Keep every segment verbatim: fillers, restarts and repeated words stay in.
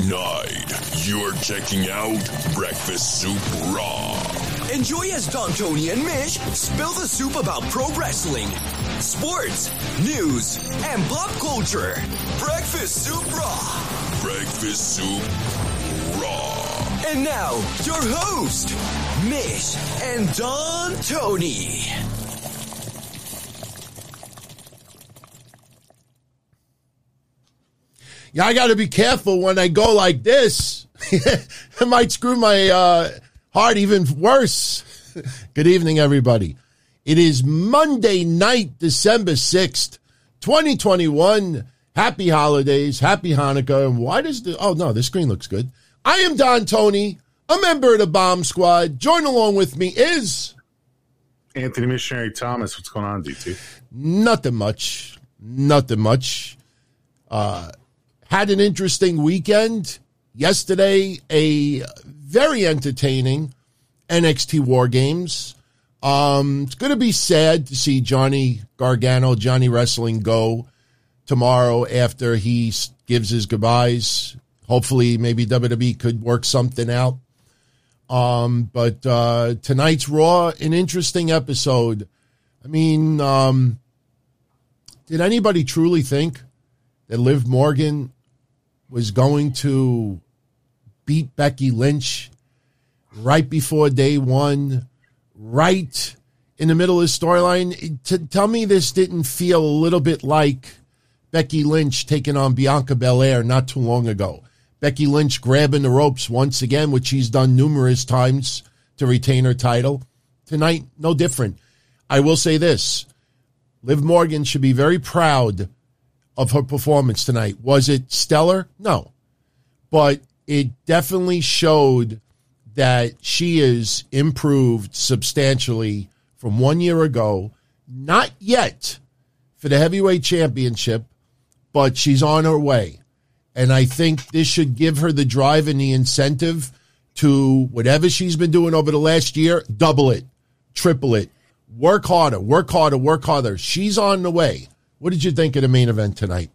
Tonight, you're checking out Breakfast Soup Raw. Enjoy as Don, Tony, and Mish spill the soup about pro wrestling, sports, news, and pop culture. Breakfast Soup Raw. Breakfast Soup Raw. And now, your host, Mish and Don Tony. Yeah, I got to be careful when I go like this. It might screw my uh, heart even worse. Good evening, everybody. It is Monday night, December sixth, twenty twenty-one. Happy holidays. Happy Hanukkah. And why does the... Oh, no, the screen looks good. I am Don Tony, a member of the Bomb Squad. Join along with me is... Anthony Missionary Thomas. What's going on, D T? Nothing much. Nothing much. Uh... Had an interesting weekend. Yesterday, a very entertaining N X T War Games. Um, it's going to be sad to see Johnny Gargano, Johnny Wrestling, go tomorrow after he gives his goodbyes. Hopefully, maybe W W E could work something out. Um, but uh, tonight's Raw, an interesting episode. I mean, um, did anybody truly think that Liv Morgan was going to beat Becky Lynch right before day one, right in the middle of the storyline? T- tell me this didn't feel a little bit like Becky Lynch taking on Bianca Belair not too long ago. Becky Lynch grabbing the ropes once again, which she's done numerous times to retain her title. Tonight, no different. I will say this. Liv Morgan should be very proud of her performance tonight. Was it stellar? No. But it definitely showed that she is improved substantially from one year ago. Not yet for the heavyweight championship, but she's on her way. And I think this should give her the drive and the incentive to whatever she's been doing over the last year, double it, triple it, work harder, work harder, work harder. She's on the way. What did you think of the main event tonight?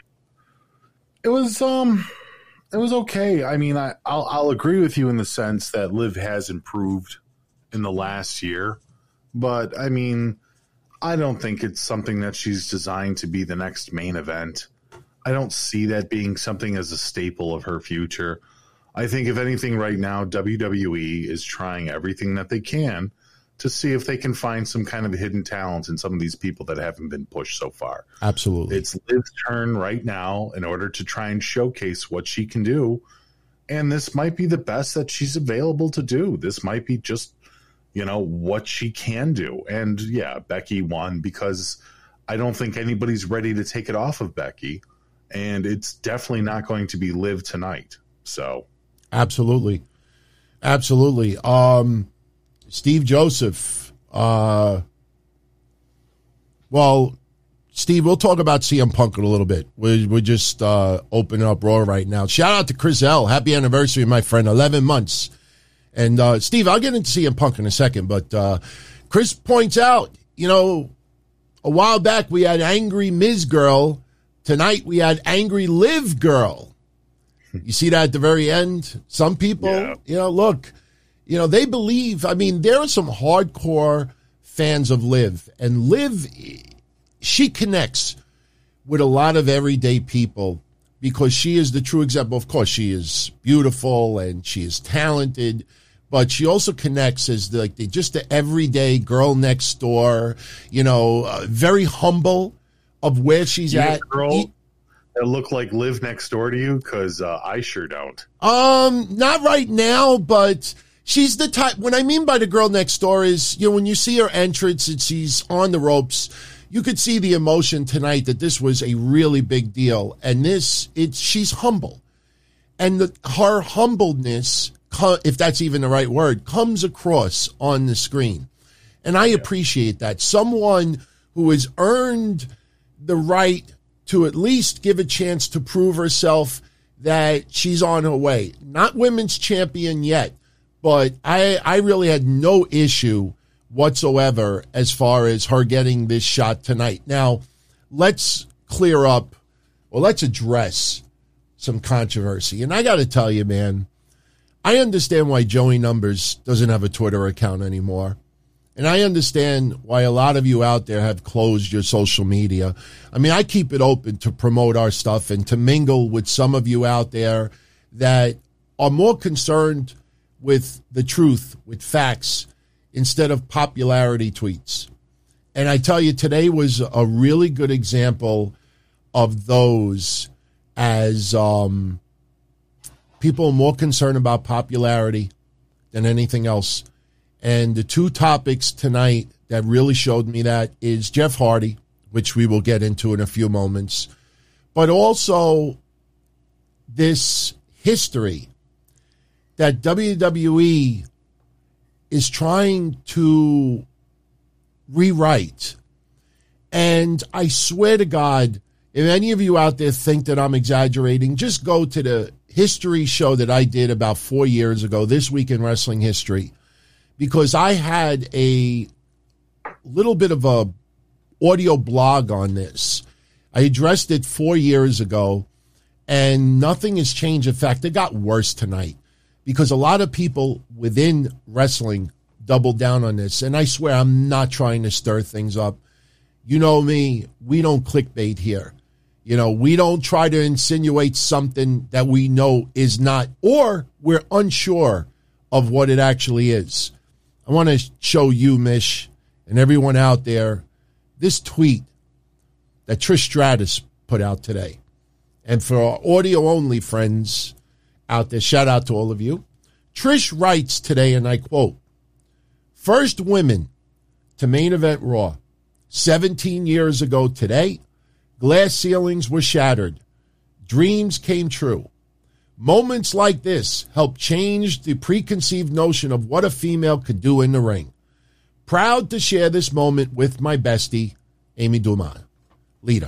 It was um, it was okay. I mean, I, I'll I'll agree with you in the sense that Liv has improved in the last year, but I mean, I don't think it's something that she's designed to be the next main event. I don't see that being something as a staple of her future. I think if anything, right now W W E is trying everything that they can to see if they can find some kind of hidden talent in some of these people that haven't been pushed so far. Absolutely. It's Liv's turn right now in order to try and showcase what she can do. And this might be the best that she's available to do. This might be just, you know, what she can do. And yeah, Becky won because I don't think anybody's ready to take it off of Becky. And it's definitely not going to be Liv tonight. So. Absolutely. Absolutely. Um, Steve Joseph, uh, well, Steve, we'll talk about C M Punk in a little bit. We're, we're just uh, opening up Raw right now. Shout out to Chris L. Happy anniversary, my friend, eleven months. And, uh, Steve, I'll get into C M Punk in a second, but uh, Chris points out, you know, a while back we had Angry Miz Girl. Tonight we had Angry Liv Girl. You see that at the very end? Some people, yeah. you know, look, you know, they believe, I mean, there are some hardcore fans of Liv, and Liv, she connects with a lot of everyday people because she is the true example. Of course, she is beautiful and she is talented, but she also connects as the, like the, just the everyday girl next door, you know, uh, very humble of where she's you at. Girl e- that look like Liv next door to you? Because uh, I sure don't. Um, not right now, but she's the type, what I mean by the girl next door is, you know, when you see her entrance and she's on the ropes, you could see the emotion tonight that this was a really big deal. And this, it's, she's humble. And the, her humbleness, if that's even the right word, comes across on the screen. And I appreciate that. Someone who has earned the right to at least give a chance to prove herself that she's on her way. Not women's champion yet, but I, I really had no issue whatsoever as far as her getting this shot tonight. Now, let's clear up, or let's address some controversy. And I got to tell you, man, I understand why Joey Numbers doesn't have a Twitter account anymore. And I understand why a lot of you out there have closed your social media. I mean, I keep it open to promote our stuff and to mingle with some of you out there that are more concerned with the truth, with facts, instead of popularity tweets. And I tell you, today was a really good example of those, as um, people are more concerned about popularity than anything else. And the two topics tonight that really showed me that is Jeff Hardy, which we will get into in a few moments, but also this history that W W E is trying to rewrite. And I swear to God, if any of you out there think that I'm exaggerating, just go to the history show that I did about four years ago, This Week in Wrestling History, because I had a little bit of a audio blog on this. I addressed it four years ago, and nothing has changed. In fact, it got worse tonight because a lot of people within wrestling doubled down on this. And I swear I'm not trying to stir things up. You know me, we don't clickbait here. You know, we don't try to insinuate something that we know is not, or we're unsure of what it actually is. I want to show you, Mish, and everyone out there, this tweet that Trish Stratus put out today. And for our audio-only friends out there, shout out to all of you. Trish writes today, and I quote, "First women to main event Raw. seventeen years ago today, glass ceilings were shattered. Dreams came true. Moments like this help change the preconceived notion of what a female could do in the ring. Proud to share this moment with my bestie, Amy Dumas, Lita."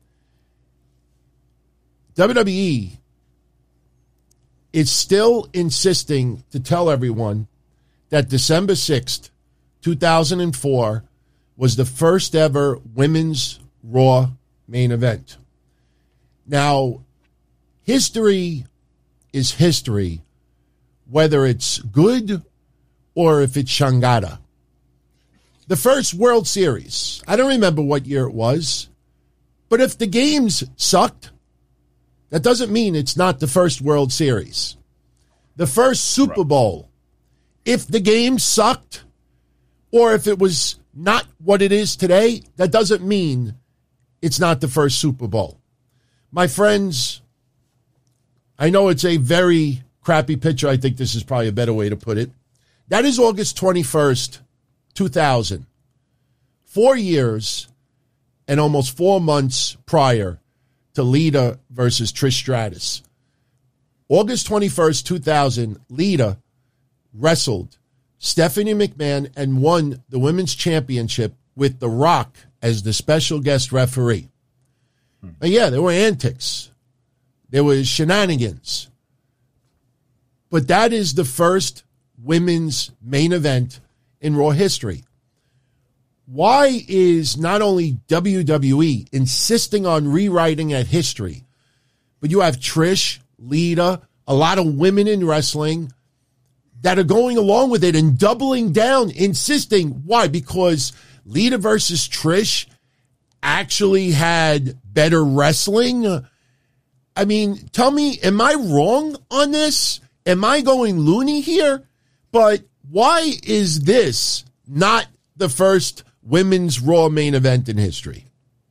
W W E is still insisting to tell everyone that December sixth, two thousand four was the first ever women's Raw main event. Now, history is history, whether it's good or if it's Shangada. The first World Series, I don't remember what year it was, but if the games sucked, that doesn't mean it's not the first World Series. The first Super Bowl, if the game sucked, or if it was not what it is today, that doesn't mean it's not the first Super Bowl. My friends, I know it's a very crappy picture. I think this is probably a better way to put it. That is August twenty-first, two thousand. Four years and almost four months prior to Lita versus Trish Stratus. August twenty-first, two thousand, Lita wrestled Stephanie McMahon and won the women's championship with The Rock as the special guest referee. Hmm. And yeah, there were antics. There was shenanigans. But that is the first women's main event in Raw history. Why is not only W W E insisting on rewriting that history, but you have Trish, Lita, a lot of women in wrestling that are going along with it and doubling down, insisting. Why? Because Lita versus Trish actually had better wrestling. I mean, tell me, am I wrong on this? Am I going loony here? But why is this not the first women's Raw main event in history?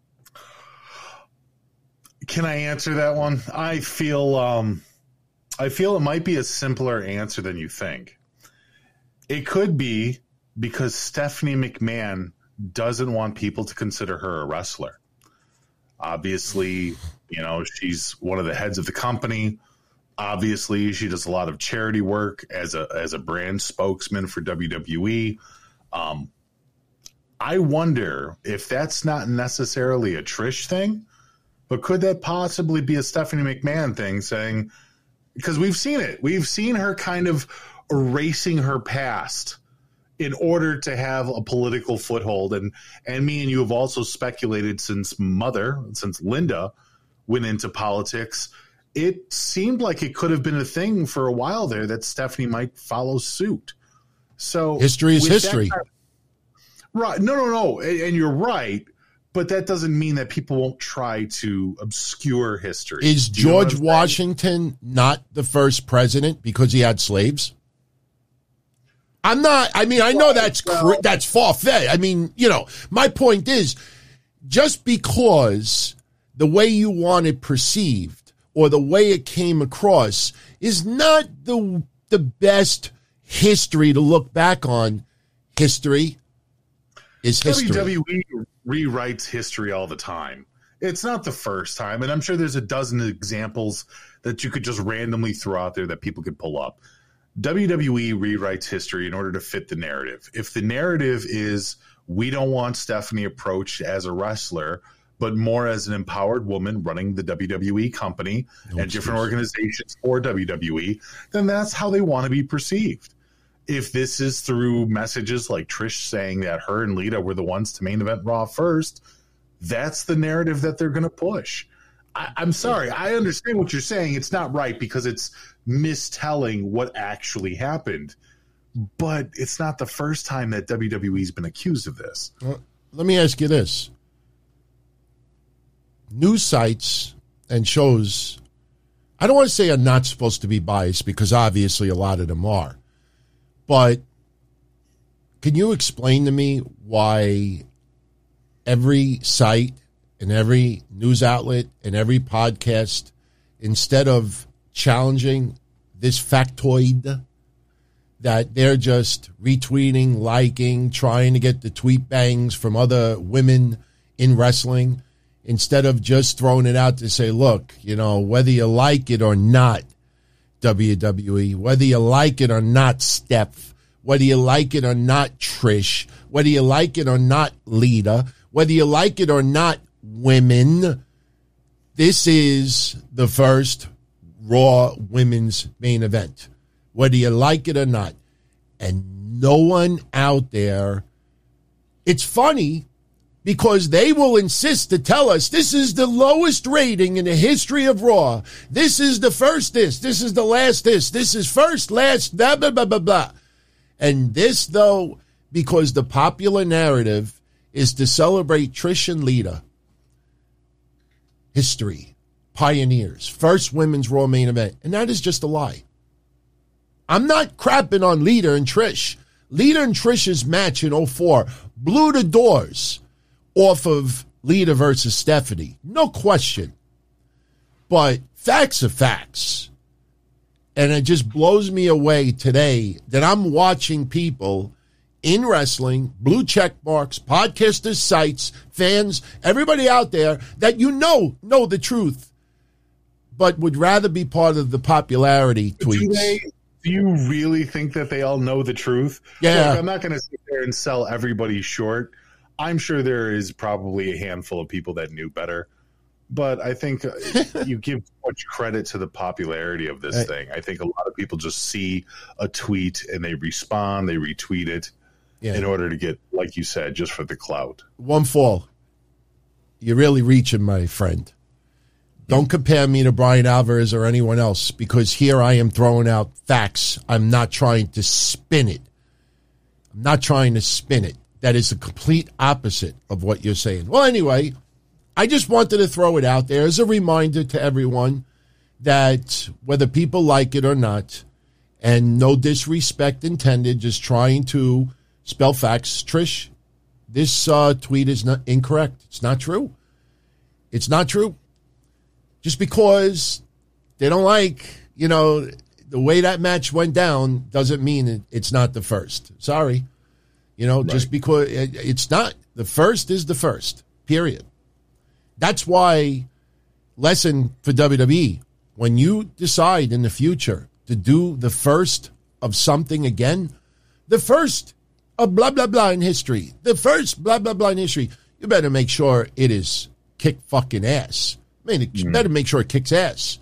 Can I answer that one? I feel um, I feel it might be a simpler answer than you think. It could be because Stephanie McMahon doesn't want people to consider her a wrestler. Obviously, you know, she's one of the heads of the company. Obviously, she does a lot of charity work as a as a brand spokesman for W W E. Um, I wonder if that's not necessarily a Trish thing, but could that possibly be a Stephanie McMahon thing, saying, because we've seen it. We've seen her kind of erasing her past in order to have a political foothold. And, and me and you have also speculated since Mother, since Linda went into politics, it seemed like it could have been a thing for a while there that Stephanie might follow suit. So history is history. Kind of, right. No, no, no. And, and you're right. But that doesn't mean that people won't try to obscure history. Is George Washington not the first president because he had slaves? I'm not, I mean, I know that's cr- that's far-fetched. I mean, you know, my point is, just because the way you want it perceived or the way it came across is not the the best history to look back on. History is history. W W E rewrites history all the time. It's not the first time, and I'm sure there's a dozen examples that you could just randomly throw out there that people could pull up. W W E rewrites history in order to fit the narrative. If the narrative is we don't want Stephanie approached as a wrestler, but more as an empowered woman running the W W E company no and different organizations for W W E, then that's how they want to be perceived. If this is through messages like Trish saying that her and Lita were the ones to main event Raw first, that's the narrative that they're going to push. I, I'm sorry. I understand what you're saying. It's not right because it's mistelling what actually happened. But it's not the first time that W W E's been accused of this. Well, let me ask you this. News sites and shows, I don't want to say are not supposed to be biased because obviously a lot of them are. But can you explain to me why every site and every news outlet and every podcast, instead of challenging this factoid, that they're just retweeting, liking, trying to get the tweet bangs from other women in wrestling, instead of just throwing it out to say, look, you know, whether you like it or not, W W E, whether you like it or not, Steph, whether you like it or not, Trish, whether you like it or not, Lita, whether you like it or not, women, this is the first Raw women's main event, whether you like it or not. And no one out there, it's funny because they will insist to tell us this is the lowest rating in the history of Raw. This is the first this. This is the last this. This is first, last, blah, blah, blah, blah, blah. And this, though, because the popular narrative is to celebrate Trish and Lita. History, pioneers, first women's Raw main event. And that is just a lie. I'm not crapping on Lita and Trish. Lita and Trish's match in oh four blew the doors off of Lita versus Stephanie. No question. But facts are facts. And it just blows me away today that I'm watching people in wrestling, blue check marks, podcasters, sites, fans, everybody out there that you know know the truth, but would rather be part of the popularity tweets. Do they, do you really think that they all know the truth? Yeah. Look, I'm not going to sit there and sell everybody short. I'm sure there is probably a handful of people that knew better. But I think you give much credit to the popularity of this thing. I think a lot of people just see a tweet and they respond, they retweet it yeah. in order to get, like you said, just for the clout. One fall. You're really reaching, my friend. Don't compare me to Brian Alvarez or anyone else because here I am throwing out facts. I'm not trying to spin it. I'm not trying to spin it. That is the complete opposite of what you're saying. Well, anyway, I just wanted to throw it out there as a reminder to everyone that whether people like it or not, and no disrespect intended, just trying to spell facts. Trish, this uh, tweet is not incorrect. It's not true. It's not true. Just because they don't like, you know, the way that match went down doesn't mean it, it's not the first. Sorry. You know, right. Just because it, it's not. The first is the first, period. That's why, lesson for W W E, when you decide in the future to do the first of something again, the first of blah, blah, blah in history, the first blah, blah, blah in history, you better make sure it is kick fucking ass. I mean, you mm. better make sure it kicks ass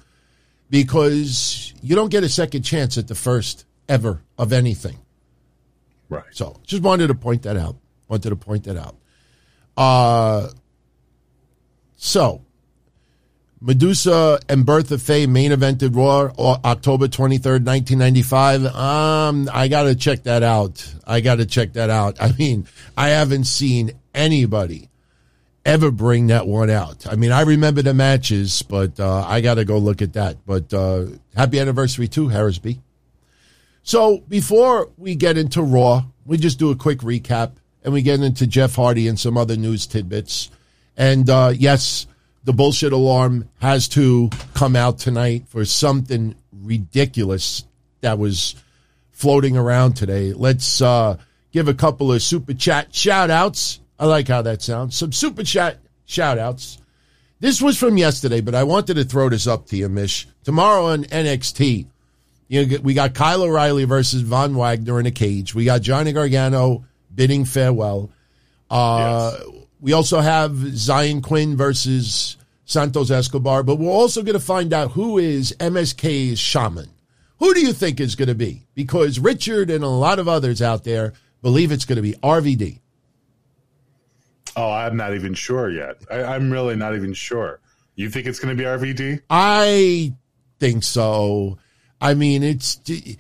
because you don't get a second chance at the first ever of anything. Right. So just wanted to point that out. Wanted to point that out. Uh, so Medusa and Bertha Faye main evented Raw October twenty-third, nineteen ninety-five. Um, I got to check that out. I got to check that out. I mean, I haven't seen anybody ever bring that one out. I mean, I remember the matches, but uh, I got to go look at that. But uh, happy anniversary to Harrisby. So before we get into Raw, we just do a quick recap, and we get into Jeff Hardy and some other news tidbits. And uh, yes, the bullshit alarm has to come out tonight for something ridiculous that was floating around today. Let's uh, give a couple of super chat shout outs. I like how that sounds. Some super chat shout outs. This was from yesterday, but I wanted to throw this up to you, Mish. Tomorrow on N X T, you know, we got Kyle O'Reilly versus Von Wagner in a cage. We got Johnny Gargano bidding farewell. Uh, yes. We also have Zion Quinn versus Santos Escobar, but we're also going to find out who is M S K's shaman. Who do you think is going to be? Because Richard and a lot of others out there believe it's going to be R V D. Oh, I'm not even sure yet. I, I'm really not even sure. You think it's going to be R V D? I think so. I mean, it's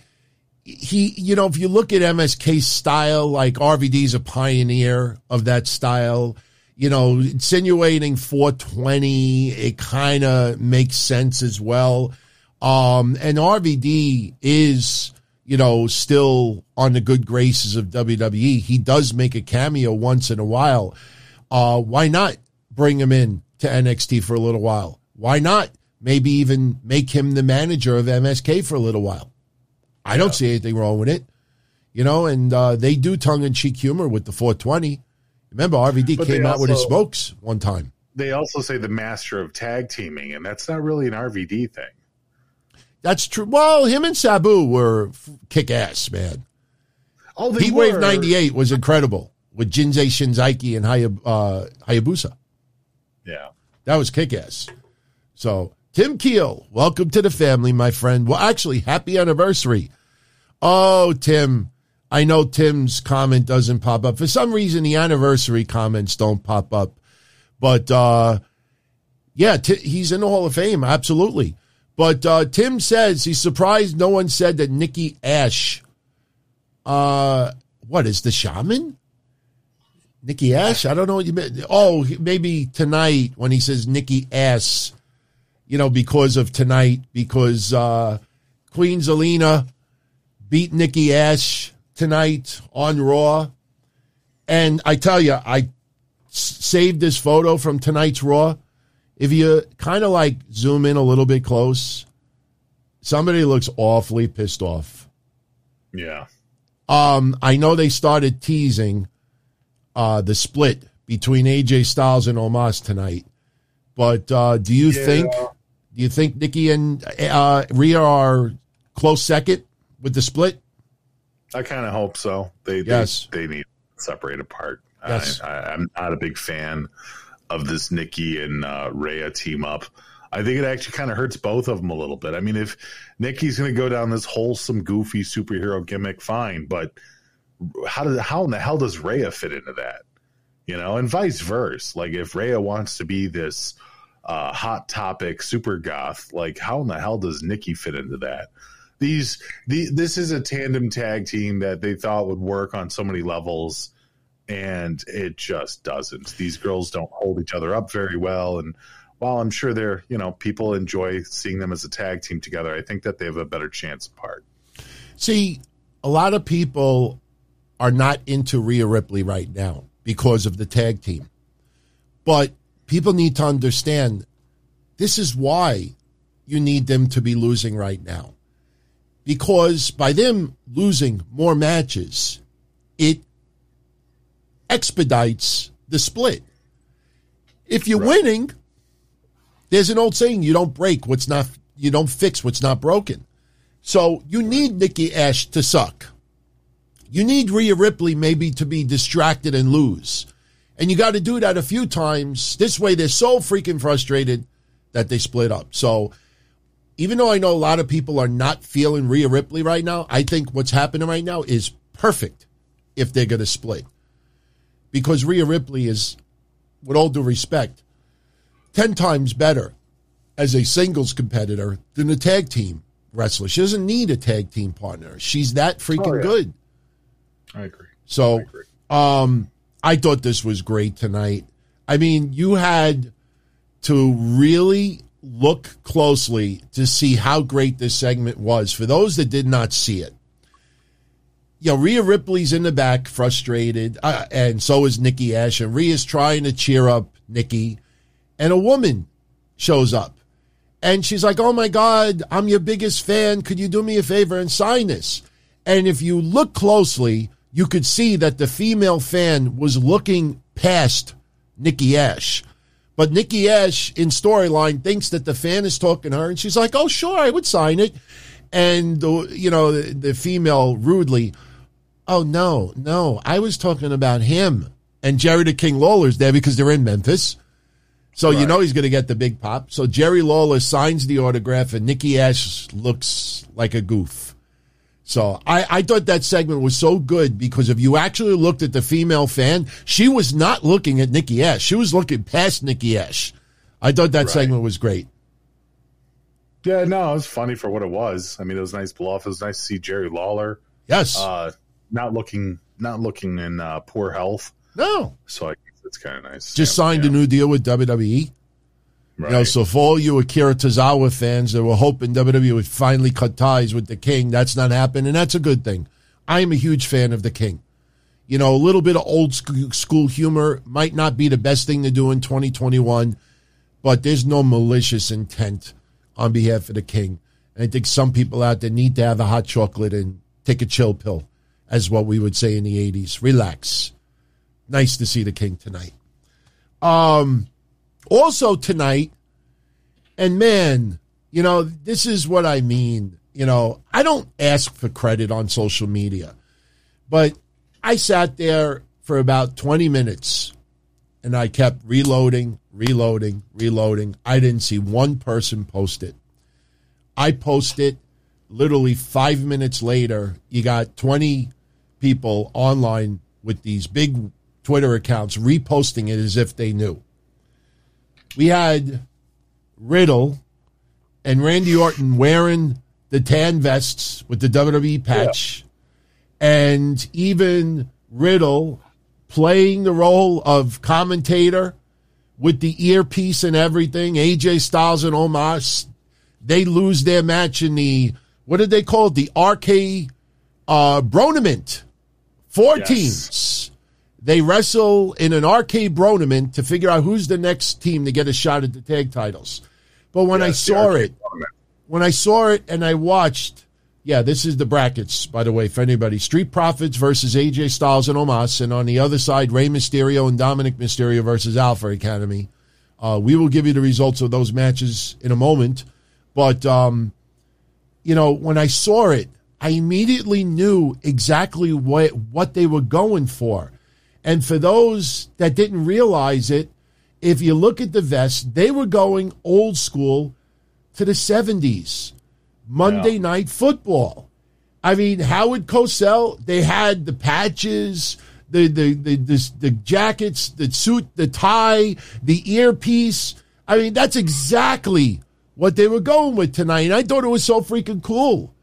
he, you know, if you look at M S K's style, like R V D's a pioneer of that style, you know, insinuating four twenty, it kind of makes sense as well. Um, and R V D is, you know, still on the good graces of W W E. He does make a cameo once in a while. Uh, why not bring him in to N X T for a little while? Why not maybe even make him the manager of M S K for a little while? I don't yeah. see anything wrong with it. You know, and uh, they do tongue-in-cheek humor with the four twenty. Remember, R V D but came out also, with his smokes one time. They also say the master of tag teaming, and that's not really an R V D thing. That's true. Well, him and Sabu were kick-ass, man. Oh, they Heat were. Wave ninety-eight was incredible with Jinsei Shinzaki and Hayab- uh, Hayabusa. Yeah. That was kick-ass. So, Tim Keel, welcome to the family, my friend. Well, actually, happy anniversary. Oh, Tim. I know Tim's comment doesn't pop up. For some reason, the anniversary comments don't pop up. But, uh, yeah, t- he's in the Hall of Fame, absolutely. But uh, Tim says he's surprised no one said that Nikki Ash, uh, what, is the shaman? Nikki Ash? I don't know what you meant. Oh, maybe tonight when he says Nikki Ash, you know, because of tonight, because uh, Queen Zelina beat Nikki Ash tonight on Raw. And I tell you, I s- saved this photo from tonight's Raw. If you kind of like zoom in a little bit close, somebody looks awfully pissed off. Yeah. Um, I know they started teasing uh, the split between A J Styles and Omos tonight, but uh, do you yeah. think do you think Nikki and uh, Rhea are close second with the split? I kind of hope so. They yes. they, they need to separate apart. Yes. I, I, I'm not a big fan of this Nikki and uh, Rhea team up. I think it actually kind of hurts both of them a little bit. I mean, if Nikki's going to go down this wholesome, goofy superhero gimmick, fine. But how does how in the hell does Rhea fit into that? You know, and vice versa. Like if Rhea wants to be this uh, hot topic super goth, like how in the hell does Nikki fit into that? These the this is a tandem tag team that they thought would work on so many levels. And it just doesn't. These girls don't hold each other up very well. And while I'm sure they're, you know, people enjoy seeing them as a tag team together, I think that they have a better chance apart. See, a lot of people are not into Rhea Ripley right now because of the tag team. But people need to understand this is why you need them to be losing right now. Because by them losing more matches, it expedites the split. If you're right. winning, there's an old saying, you don't break what's not, you don't fix what's not broken. So you need Nikki Ash to suck. You need Rhea Ripley maybe to be distracted and lose. And you got to do that a few times. This way they're so freaking frustrated that they split up. So even though I know a lot of people are not feeling Rhea Ripley right now, I think what's happening right now is perfect if they're going to split. Because Rhea Ripley is, with all due respect, ten times better as a singles competitor than a tag team wrestler. She doesn't need a tag team partner. She's that freaking Oh, yeah. good. I agree. So I agree. um, I thought this was great tonight. I mean, you had to really look closely to see how great this segment was. For those that did not see it, you know, Rhea Ripley's in the back, frustrated, uh, and so is Nikki Ash. And Rhea's trying to cheer up Nikki, and a woman shows up. And she's like, oh, my God, I'm your biggest fan. Could you do me a favor and sign this? And if you look closely, you could see that the female fan was looking past Nikki Ash. But Nikki Ash, in storyline, thinks that the fan is talking to her, and she's like, oh, sure, I would sign it. And, the, you know, the, the female rudely, oh, no, no, I was talking about him. And Jerry the King Lawler's there because they're in Memphis. So right. You know he's going to get the big pop. So Jerry Lawler signs the autograph, and Nikki Ash looks like a goof. So I, I thought that segment was so good because if you actually looked at the female fan, she was not looking at Nikki Ash. She was looking past Nikki Ash. I thought that right. segment was great. Yeah, no, it was funny for what it was. I mean, it was nice bluff. It was nice to see Jerry Lawler. Yes. Uh, not looking not looking in uh, poor health. No. So I guess it's kind of nice. Just yeah, signed yeah. a new deal with W W E. Right. You know, so for all you Akira Tozawa fans that were hoping W W E would finally cut ties with the King, that's not happening, and that's a good thing. I am a huge fan of the King. You know, a little bit of old school humor might not be the best thing to do in twenty twenty-one, but there's no malicious intent on behalf of the King. And I think some people out there need to have a hot chocolate and take a chill pill, as what we would say in the eighties. Relax. Nice to see the King tonight. Um... Also tonight, and man, you know, this is what I mean. You know, I don't ask for credit on social media, but I sat there for about twenty minutes and I kept reloading, reloading, reloading. I didn't see one person post it. I post it literally five minutes later. You got twenty people online with these big Twitter accounts reposting it as if they knew. We had Riddle and Randy Orton wearing the tan vests with the W W E patch, yeah. And even Riddle playing the role of commentator with the earpiece and everything. A J Styles and Omos, they lose their match in the, what did they call it? The R K uh, Bronament. Four yes. teams. They wrestle in an arcade Bronament to figure out who's the next team to get a shot at the tag titles. But when yes, I saw it, when I saw it and I watched, yeah, this is the brackets, by the way, for anybody. Street Profits versus A J Styles and Omos. And on the other side, Rey Mysterio and Dominic Mysterio versus Alpha Academy. Uh, we will give you the results of those matches in a moment. But, um, you know, when I saw it, I immediately knew exactly what what they were going for. And for those that didn't realize it, if you look at the vest, they were going old school to the seventies. Monday yeah. Night Football. I mean, Howard Cosell, they had the patches, the, the, the, the, the jackets, the suit, the tie, the earpiece. I mean, that's exactly what they were going with tonight. And I thought it was so freaking cool.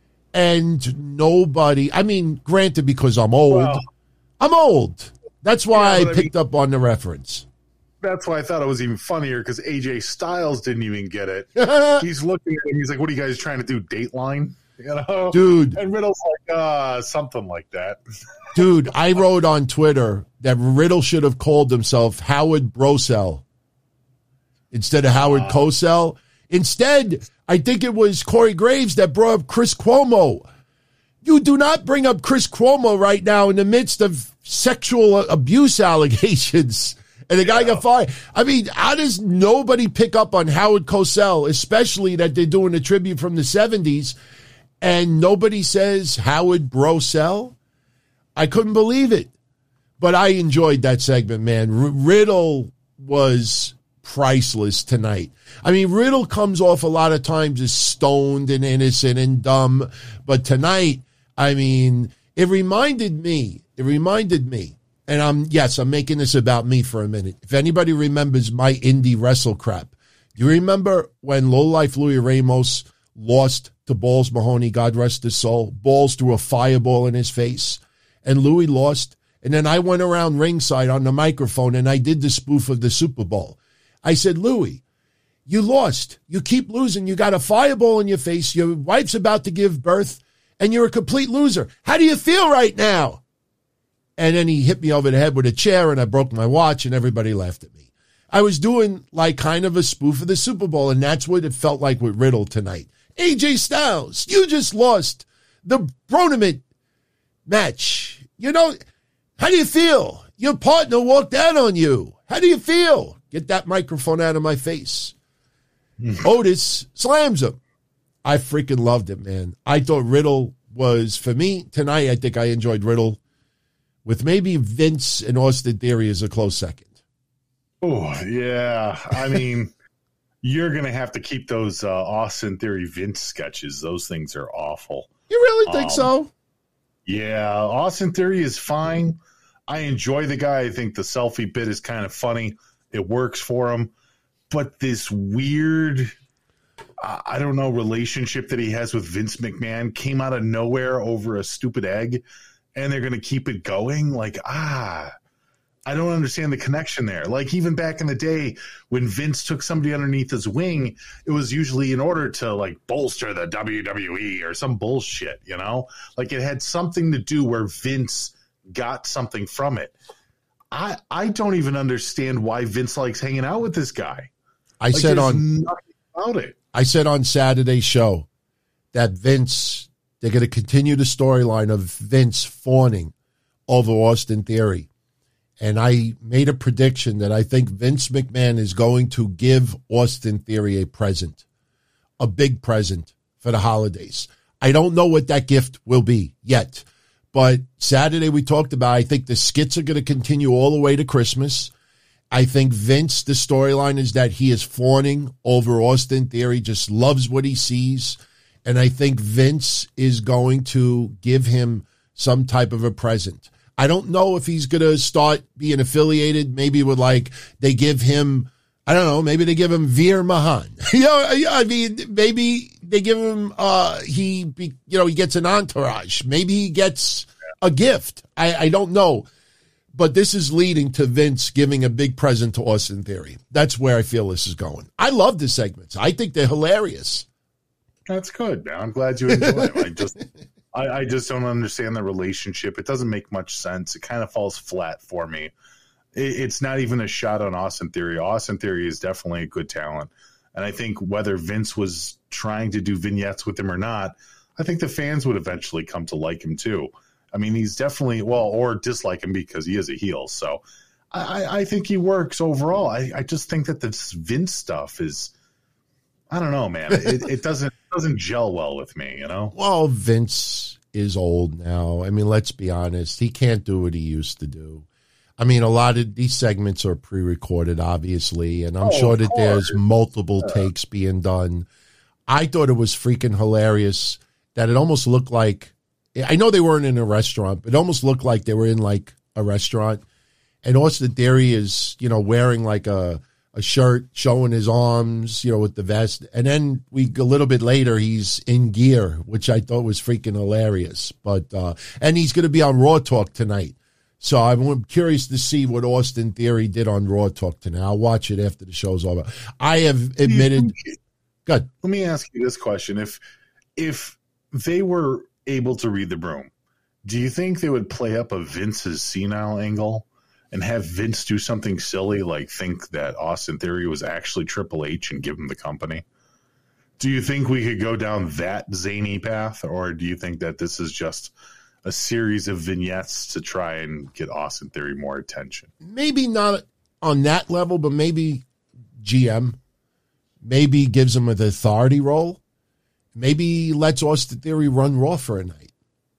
And nobody, I mean, granted, because I'm old. Well, I'm old. That's why yeah, I picked I mean, up on the reference. That's why I thought it was even funnier, because A J Styles didn't even get it. He's looking at him. He's like, what are you guys trying to do, Dateline? You know? Dude. And Riddle's like, uh, something like that. Dude, I wrote on Twitter that Riddle should have called himself Howard Brosell instead of Howard uh, Cosell. Instead, I think it was Corey Graves that brought up Chris Cuomo. You do not bring up Chris Cuomo right now in the midst of sexual abuse allegations. And the guy yeah. got fired. I mean, how does nobody pick up on Howard Cosell, especially that they're doing a tribute from the seventies, and nobody says Howard Brosell? I couldn't believe it. But I enjoyed that segment, man. R- Riddle was priceless tonight. I mean, Riddle comes off a lot of times as stoned and innocent and dumb. But tonight, I mean, it reminded me, it reminded me, and I'm, yes, I'm making this about me for a minute. If anybody remembers my indie wrestle crap, Do you remember when lowlife Louis Ramos lost to Balls Mahoney, God rest his soul? Balls threw a fireball in his face, and Louis lost. And then I went around ringside on the microphone, and I did the spoof of the Super Bowl. I said, Louis, you lost. You keep losing. You got a fireball in your face. Your wife's about to give birth, and you're a complete loser. How do you feel right now? And then he hit me over the head with a chair, and I broke my watch, and everybody laughed at me. I was doing like kind of a spoof of the Super Bowl, and that's what it felt like with Riddle tonight. A J Styles, you just lost the Broniment match. You know, how do you feel? Your partner walked out on you. How do you feel? Get that microphone out of my face. Otis slams him. I freaking loved it, man. I thought Riddle was, for me, tonight, I think I enjoyed Riddle with maybe Vince and Austin Theory as a close second. Oh, yeah. I mean, you're going to have to keep those uh, Austin Theory Vince sketches. Those things are awful. You really think um, so? Yeah. Austin Theory is fine. I enjoy the guy. I think the selfie bit is kind of funny. It works for him. But this weird, uh, I don't know, relationship that he has with Vince McMahon came out of nowhere over a stupid egg, and they're going to keep it going? Like, ah... I don't understand the connection there. Like, even back in the day when Vince took somebody underneath his wing, it was usually in order to, like, bolster the W W E or some bullshit, you know? Like, it had something to do where Vince got something from it. I I don't even understand why Vince likes hanging out with this guy. I like, said on nothing about it. I said on Saturday's show that Vince, they're going to continue the storyline of Vince fawning over Austin Theory. And I made a prediction that I think Vince McMahon is going to give Austin Theory a present, a big present for the holidays. I don't know what that gift will be yet. But Saturday we talked about, I think the skits are going to continue all the way to Christmas. I think Vince, the storyline is that he is fawning over Austin Theory, just loves what he sees. And I think Vince is going to give him some type of a present. I don't know if he's going to start being affiliated, maybe with like they give him, I don't know, maybe they give him Veer Mahan. you know, I mean, maybe they give him, uh, he, be, you know, he gets an entourage. Maybe he gets a gift. I, I don't know. But this is leading to Vince giving a big present to Austin Theory. That's where I feel this is going. I love the segments. I think they're hilarious. That's good, man. I'm glad you enjoy it. I just... I, I just don't understand the relationship. It doesn't make much sense. It kind of falls flat for me. It, it's not even a shot on Austin Theory. Austin Theory is definitely a good talent. And I think whether Vince was trying to do vignettes with him or not, I think the fans would eventually come to like him too. I mean, he's definitely, well, or dislike him because he is a heel. So I, I think he works overall. I, I just think that this Vince stuff is, I don't know, man. It, it doesn't doesn't gel well with me, you know? Well, Vince is old now. I mean, let's be honest. He can't do what he used to do. I mean, a lot of these segments are pre-recorded, obviously, and I'm oh, sure that there's multiple yeah. takes being done. I thought it was freaking hilarious that it almost looked like, I know they weren't in a restaurant, but it almost looked like they were in like a restaurant. And Austin Theory is, you know, wearing like a, a shirt showing his arms, you know, with the vest. And then we, a little bit later, he's in gear, which I thought was freaking hilarious. But, uh, and he's going to be on Raw Talk tonight. So I'm curious to see what Austin Theory did on Raw Talk tonight. I'll watch it after the show's over. I have admitted. Good. Let me ask you this question. If, if they were able to read the room, do you think they would play up a Vince's senile angle and have Vince do something silly like think that Austin Theory was actually Triple H and give him the company? Do you think we could go down that zany path, or do you think that this is just a series of vignettes to try and get Austin Theory more attention? Maybe not on that level, but maybe G M. Maybe gives him an authority role. Maybe lets Austin Theory run Raw for a night.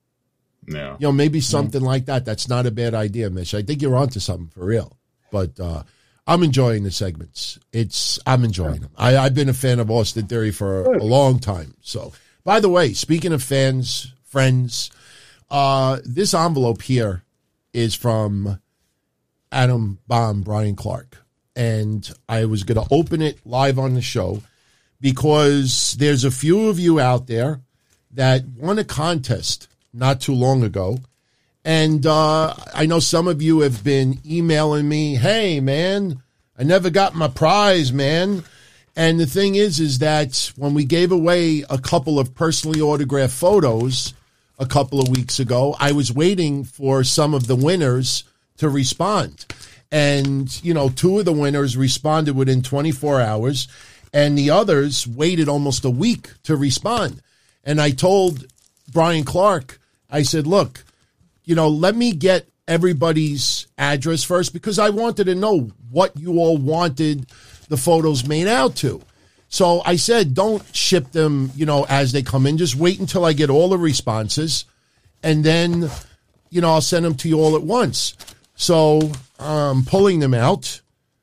Yeah. You know, maybe something mm-hmm. like that. That's not a bad idea, Mish. I think you're onto something for real. But uh, I'm enjoying the segments. It's I'm enjoying them. I, I've been a fan of Austin Theory for a, a long time. So, by the way, speaking of fans, friends, uh, this envelope here is from Adam Bomb, Brian Clark. and I was going to open it live on the show because there's a few of you out there that won a contest not too long ago. And uh, I know some of you have been emailing me, hey, man, I never got my prize, man. And the thing is, is that when we gave away a couple of personally autographed photos a couple of weeks ago, I was waiting for some of the winners to respond. And, you know, two of the winners responded within twenty-four hours, and the others waited almost a week to respond. And I told Brian Clark, I said, look, you know, let me get everybody's address first because I wanted to know what you all wanted the photos made out to. So I said, don't ship them, you know, as they come in. Just wait until I get all the responses, and then, you know, I'll send them to you all at once. So I'm pulling them out.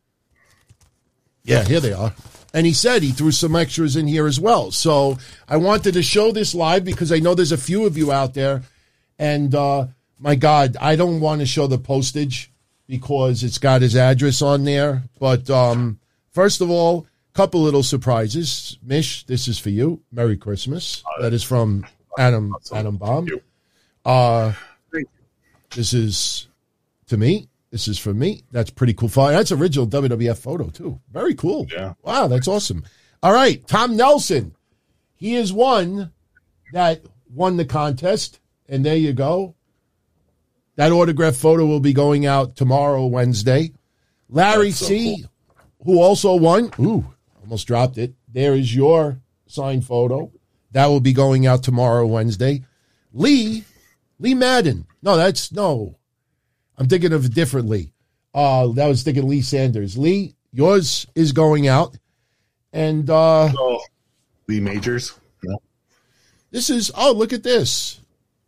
Yeah, here they are. And he said he threw some extras in here as well. So I wanted to show this live because I know there's a few of you out there. And, uh, my God, I don't want to show the postage because it's got his address on there. But um, first of all, a couple little surprises. Mish, this is for you. Merry Christmas. That is from Adam Adam Baum. Uh, this is to me. This is for me. That's pretty cool. That's original W W F photo, too. Very cool. Yeah. Wow, that's awesome. All right, Tom Nelson. He is one that won the contest. And there you go. That autograph photo will be going out tomorrow, Wednesday. Larry so C., cool. who also won. Ooh, almost dropped it. There is your signed photo. That will be going out tomorrow, Wednesday. Lee, Lee Madden. No, that's, no. I'm thinking of a different Lee. Uh, that was thinking Lee Sanders. Lee, yours is going out. And uh, oh, Lee Majors. No. This is, oh, look at this.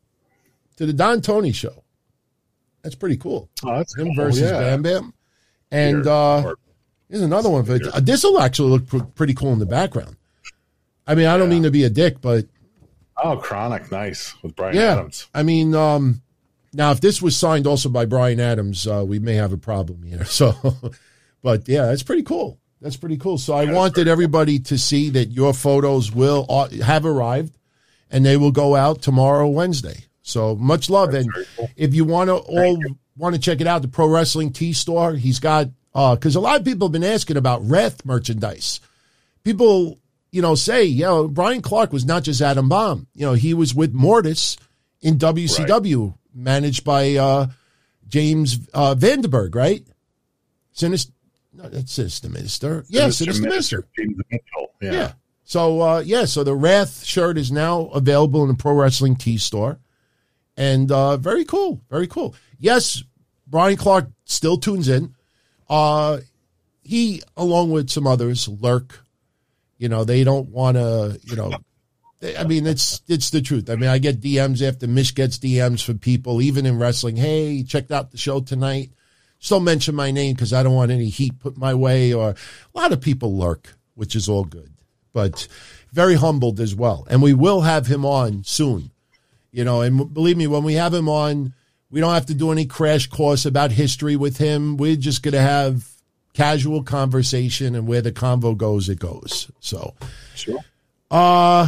To the Don Tony show. That's pretty cool. Oh, that's him cool. versus Yeah. Bam Bam. And uh, here's another one. For, uh, this will actually look pr- pretty cool in the background. I mean, I don't yeah. mean to be a dick, but. Oh, Chronic. Nice. With Brian yeah, Adams. I mean, um, now if this was signed also by Brian Adams, uh, we may have a problem here. So, but yeah, that's pretty cool. That's pretty cool. So I yeah, wanted everybody cool. to see that your photos will uh, have arrived and they will go out tomorrow, Wednesday. So much love. That's and cool. If you want to all want to check it out, the Pro Wrestling Tee Store, he's got, uh, cause a lot of people have been asking about Wrath merchandise. People, you know, say, you know, Brian Clark was not just Adam Baum. You know, he was with Mortis in W C W, right. managed by, uh, James, uh, Vandenberg, right? Sinister, no, that's Sinister Minister. Yeah, Sinister Minister. James Mitchell. Yeah. yeah. So, uh, yeah, so the Wrath shirt is now available in the Pro Wrestling Tee Store. And uh, very cool, very cool. Yes, Brian Clark still tunes in. Uh, he, along with some others, lurk. You know, they don't want to, you know, they, I mean, it's it's the truth. I mean, I get D Ms after Mish gets D Ms from people, even in wrestling. Hey, checked out the show tonight. Just don't mention my name because I don't want any heat put my way. Or a lot of people lurk, which is all good. But very humbled as well. And we will have him on soon. You know, and believe me, when we have him on, we don't have to do any crash course about history with him. We're just going to have casual conversation, and where the convo goes, it goes. So, sure. Uh,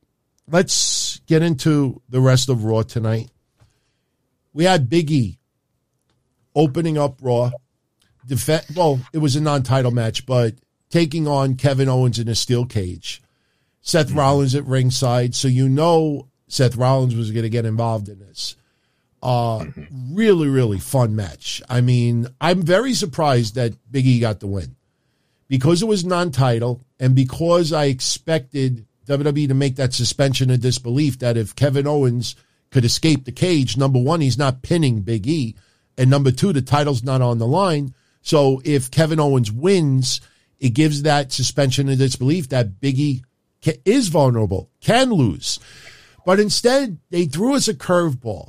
let's get into the rest of Raw tonight. We had Big E opening up Raw. Def- well, it was a non-title match, but taking on Kevin Owens in a steel cage. Seth mm-hmm. Rollins at ringside, so you know Seth Rollins was going to get involved in this. Uh, mm-hmm. Really, really fun match. I mean, I'm very surprised that Big E got the win because it was non-title and because I expected W W E to make that suspension of disbelief that if Kevin Owens could escape the cage, number one, he's not pinning Big E, and number two, the title's not on the line. So if Kevin Owens wins, it gives that suspension of disbelief that Big E ca- is vulnerable, can lose. But instead, they threw us a curveball.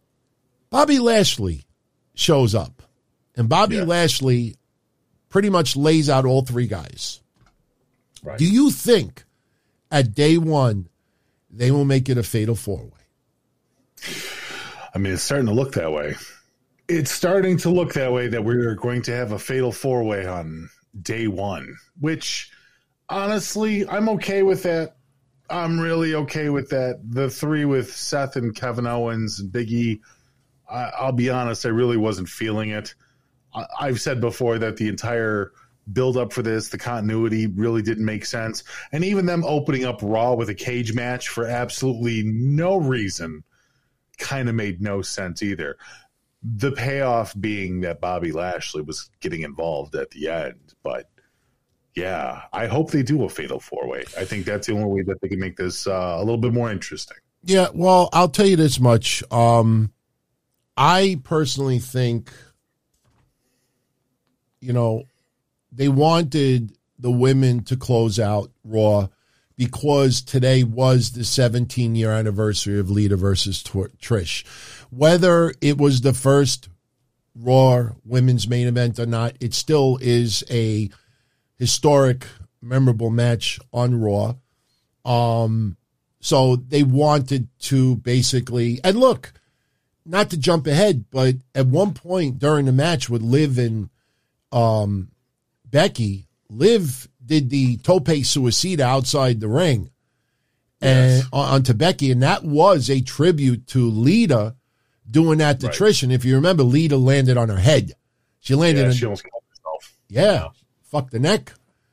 Bobby Lashley shows up, and Bobby yeah. Lashley pretty much lays out all three guys. Right. Do you think at day one they will make it a fatal four-way? I mean, it's starting to look that way. It's starting to look that way, that we're going to have a fatal four-way on day one, which honestly, I'm okay with that. I'm really okay with that. The three with Seth and Kevin Owens and Big E, I, I'll be honest, I really wasn't feeling it. I, I've said before that the entire build-up for this, the continuity really didn't make sense. And even them opening up Raw with a cage match for absolutely no reason kind of made no sense either. The payoff being that Bobby Lashley was getting involved at the end. But, yeah, I hope they do a fatal four-way. I think that's the only way that they can make this uh, a little bit more interesting. Yeah, well, I'll tell you this much. Um, I personally think, you know, they wanted the women to close out Raw because today was the seventeen-year anniversary of Lita versus Trish. Whether it was the first Raw women's main event or not, it still is a historic, memorable match on Raw. Um, so they wanted to basically, and look, not to jump ahead, but at one point during the match with Liv and um, Becky, Liv did the tope suicida outside the ring and yes. onto Becky, and that was a tribute to Lita doing that to right. Trish. And if you remember, Lita landed on her head. She landed yeah, on she almost killed herself. Yeah, yeah. Fuck the neck.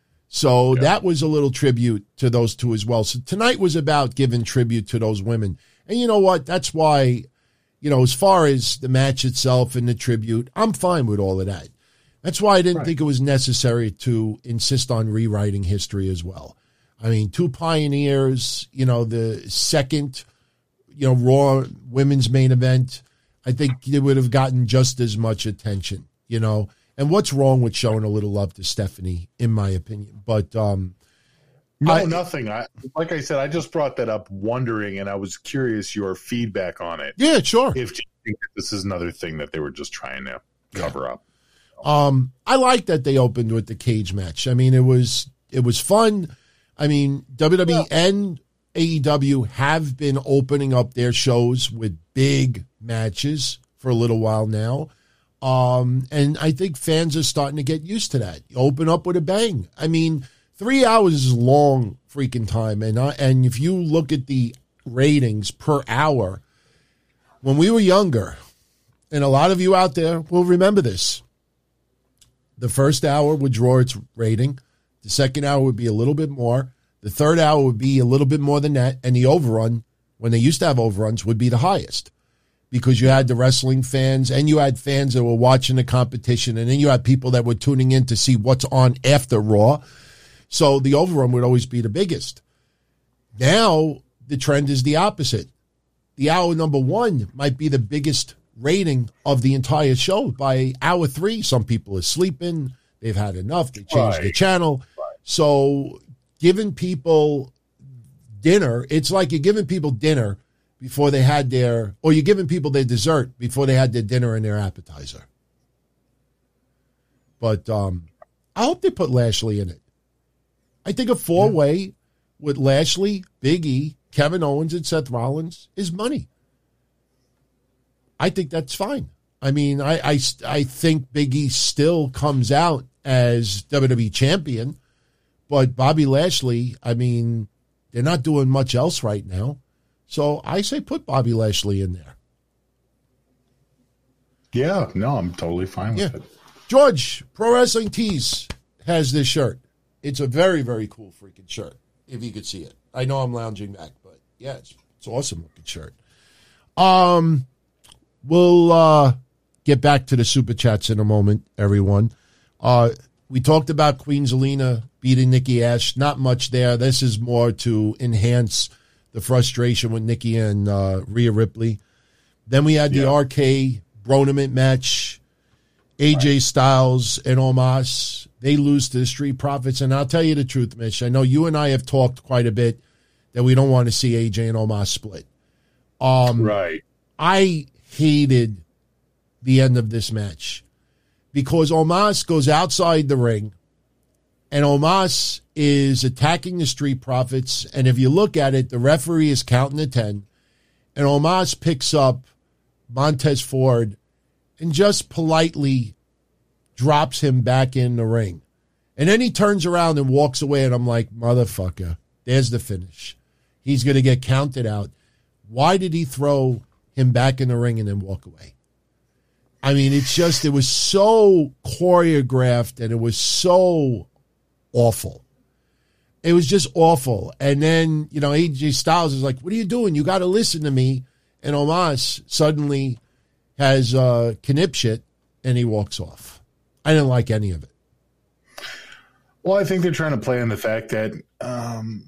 So yeah. that was a little tribute to those two as well. So tonight was about giving tribute to those women. And you know what? That's why, you know, as far as the match itself and the tribute, I'm fine with all of that. That's why I didn't right. think it was necessary to insist on rewriting history as well. I mean, two pioneers, you know, the second, you know, Raw women's main event, I think it would have gotten just as much attention, you know. And what's wrong with showing a little love to Stephanie, in my opinion? But um, no, I, nothing. I, like I said, I just brought that up wondering, and I was curious your feedback on it. Yeah, sure. If you think this is another thing that they were just trying to cover yeah. up. Um, I like that they opened with the cage match. I mean, it was it was fun. I mean, W W E yeah. and A E W have been opening up their shows with big matches for a little while now. Um, and I think fans are starting to get used to that. You open up with a bang. I mean, three hours is long freaking time. And, uh, and if you look at the ratings per hour, when we were younger, and a lot of you out there will remember this, the first hour would draw its rating. The second hour would be a little bit more. The third hour would be a little bit more than that. And the overrun, when they used to have overruns, would be the highest. Because you had the wrestling fans and you had fans that were watching the competition. And then you had people that were tuning in to see what's on after Raw. So the overrun would always be the biggest. Now the trend is the opposite. The hour number one might be the biggest rating of the entire show. By hour three, some people are sleeping. They've had enough. They changed right. the channel. Right. So giving people dinner, it's like you're giving people dinner before they had their, or you're giving people their dessert before they had their dinner and their appetizer. But um, I hope they put Lashley in it. I think a four-way yeah. with Lashley, Big E, Kevin Owens, and Seth Rollins is money. I think that's fine. I mean, I, I, I think Big E still comes out as W W E champion, but Bobby Lashley, I mean, they're not doing much else right now. So I say put Bobby Lashley in there. Yeah, no, I'm totally fine with yeah. it. George, Pro Wrestling Tees has this shirt. It's a very, very cool freaking shirt, if you could see it. I know I'm lounging back, but yeah, it's it's an awesome looking shirt. Um, we'll uh, get back to the Super Chats in a moment, everyone. Uh, we talked about Queen Zelina beating Nikki Ash. Not much there. This is more to enhance the frustration with Nikki and uh, Rhea Ripley. Then we had the yeah. R K Bronament match. A J right. Styles and Omos, they lose to the Street Profits. And I'll tell you the truth, Mitch. I know you and I have talked quite a bit that we don't want to see A J and Omos split. Um, right. I hated the end of this match because Omos goes outside the ring and Omos is attacking the Street Profits. And if you look at it, the referee is counting to ten. And Omos picks up Montez Ford and just politely drops him back in the ring. And then he turns around and walks away, and I'm like, motherfucker, there's the finish. He's going to get counted out. Why did he throw him back in the ring and then walk away? I mean, it's just, it was so choreographed, and it was so awful. It was just awful. And then, you know, A J Styles is like, what are you doing? You got to listen to me. And Omos suddenly has uh, connipshit, and he walks off. I didn't like any of it. Well, I think they're trying to play on the fact that, um,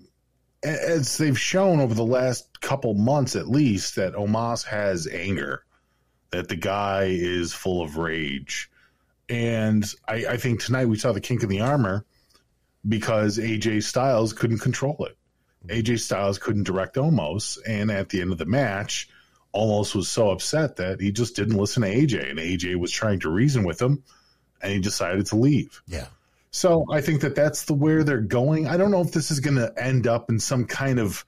as they've shown over the last couple months at least, that Omos has anger, that the guy is full of rage. And I, I think tonight we saw the kink in the armor because A J Styles couldn't control it. A J Styles couldn't direct Omos, and at the end of the match, Omos was so upset that he just didn't listen to A J, and A J was trying to reason with him, and he decided to leave. Yeah. So I think that that's the where they're going. I don't know if this is going to end up in some kind of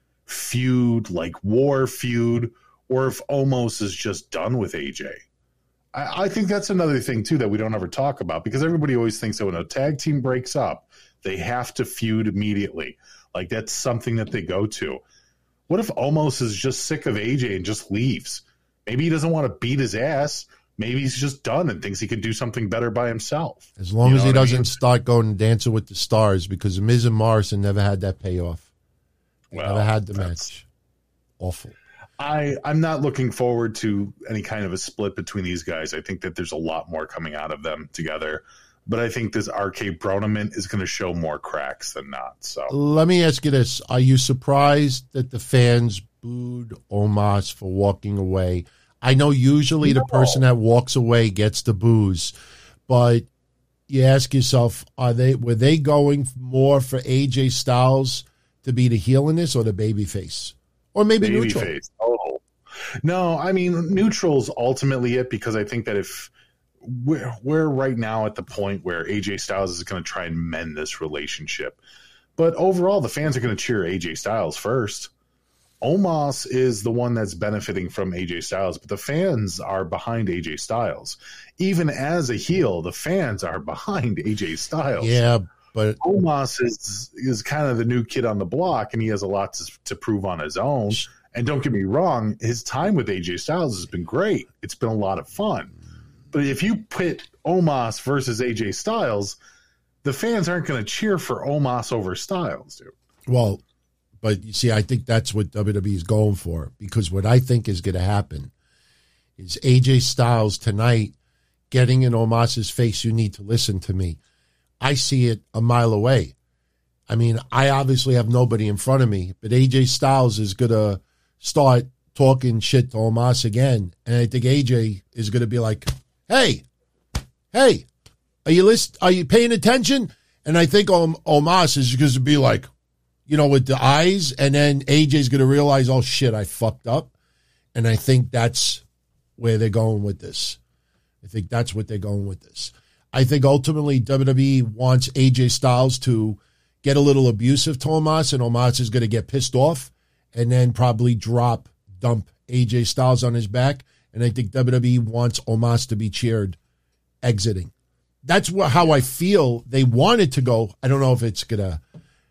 feud, like war feud, or if Omos is just done with A J. I, I think that's another thing, too, that we don't ever talk about, because everybody always thinks that when a tag team breaks up, they have to feud immediately. Like, that's something that they go to. What if Omos is just sick of A J and just leaves? Maybe he doesn't want to beat his ass. Maybe he's just done and thinks he can do something better by himself. As long you as know he doesn't I mean? start going and dancing with the stars, because Miz and Morrison never had that payoff. They Well, never had the that's- match. Awful. I, I'm not looking forward to any kind of a split between these guys. I think that there's a lot more coming out of them together. But I think this R K Bronament is going to show more cracks than not. So Let me ask you this. Are you surprised that the fans booed Omos for walking away? I know usually the person that walks away gets the boos, but you ask yourself, are they were they going more for A J Styles to be the heel in this, or the babyface? Or maybe baby neutral? face. Oh. No, I mean, neutral's ultimately it, because I think that if we're, we're right now at the point where A J Styles is going to try and mend this relationship. But overall, the fans are going to cheer A J Styles first. Omos is the one that's benefiting from A J Styles, but the fans are behind A J Styles. Even as a heel, the fans are behind A J Styles. Yeah, but Omos is is kind of the new kid on the block, and he has a lot to, to prove on his own. And don't get me wrong, his time with A J Styles has been great. It's been a lot of fun. But if you pit Omos versus A J Styles, the fans aren't going to cheer for Omos over Styles, dude. well, but you see, I think that's what W W E is going for, because what I think is going to happen is A J Styles tonight getting in Omos's face, you need to listen to me. I see it a mile away. I mean, I obviously have nobody in front of me, but A J Styles is going to start talking shit to Omos again. And I think A J is going to be like, hey, hey, are you list? Are you paying attention? And I think Om- Omos is going to be like, you know, with the eyes, and then A J's going to realize, oh, shit, I fucked up. And I think that's where they're going with this. I think that's what they're going with this. I think ultimately W W E wants A J Styles to get a little abusive to Omos, and Omos is going to get pissed off and then probably drop, dump A J Styles on his back. And I think W W E wants Omos to be cheered exiting. That's what, how I feel they want it to go. I don't know if it's going to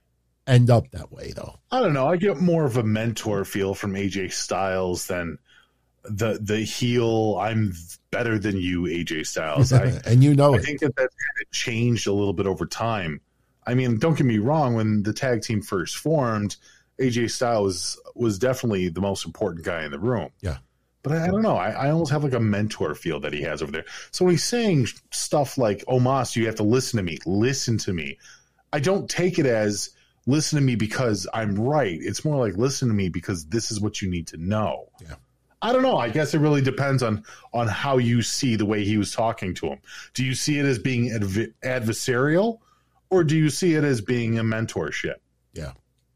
end up that way, though. I don't know. I get more of a mentor feel from A J Styles than the the heel, I'm better than you, A J Styles. I, and you know I it. think that that's kind of changed a little bit over time. I mean, don't get me wrong. When the tag team first formed, A J Styles was, was definitely the most important guy in the room. Yeah. But I, I don't know. I, I almost have like a mentor feel that he has over there. So when he's saying stuff like, Omos, you have to listen to me, listen to me, I don't take it as listen to me because I'm right. It's more like listen to me because this is what you need to know. Yeah. I don't know. I guess it really depends on on how you see the way he was talking to him. Do you see it as being adv- adversarial, or do you see it as being a mentorship? Yeah.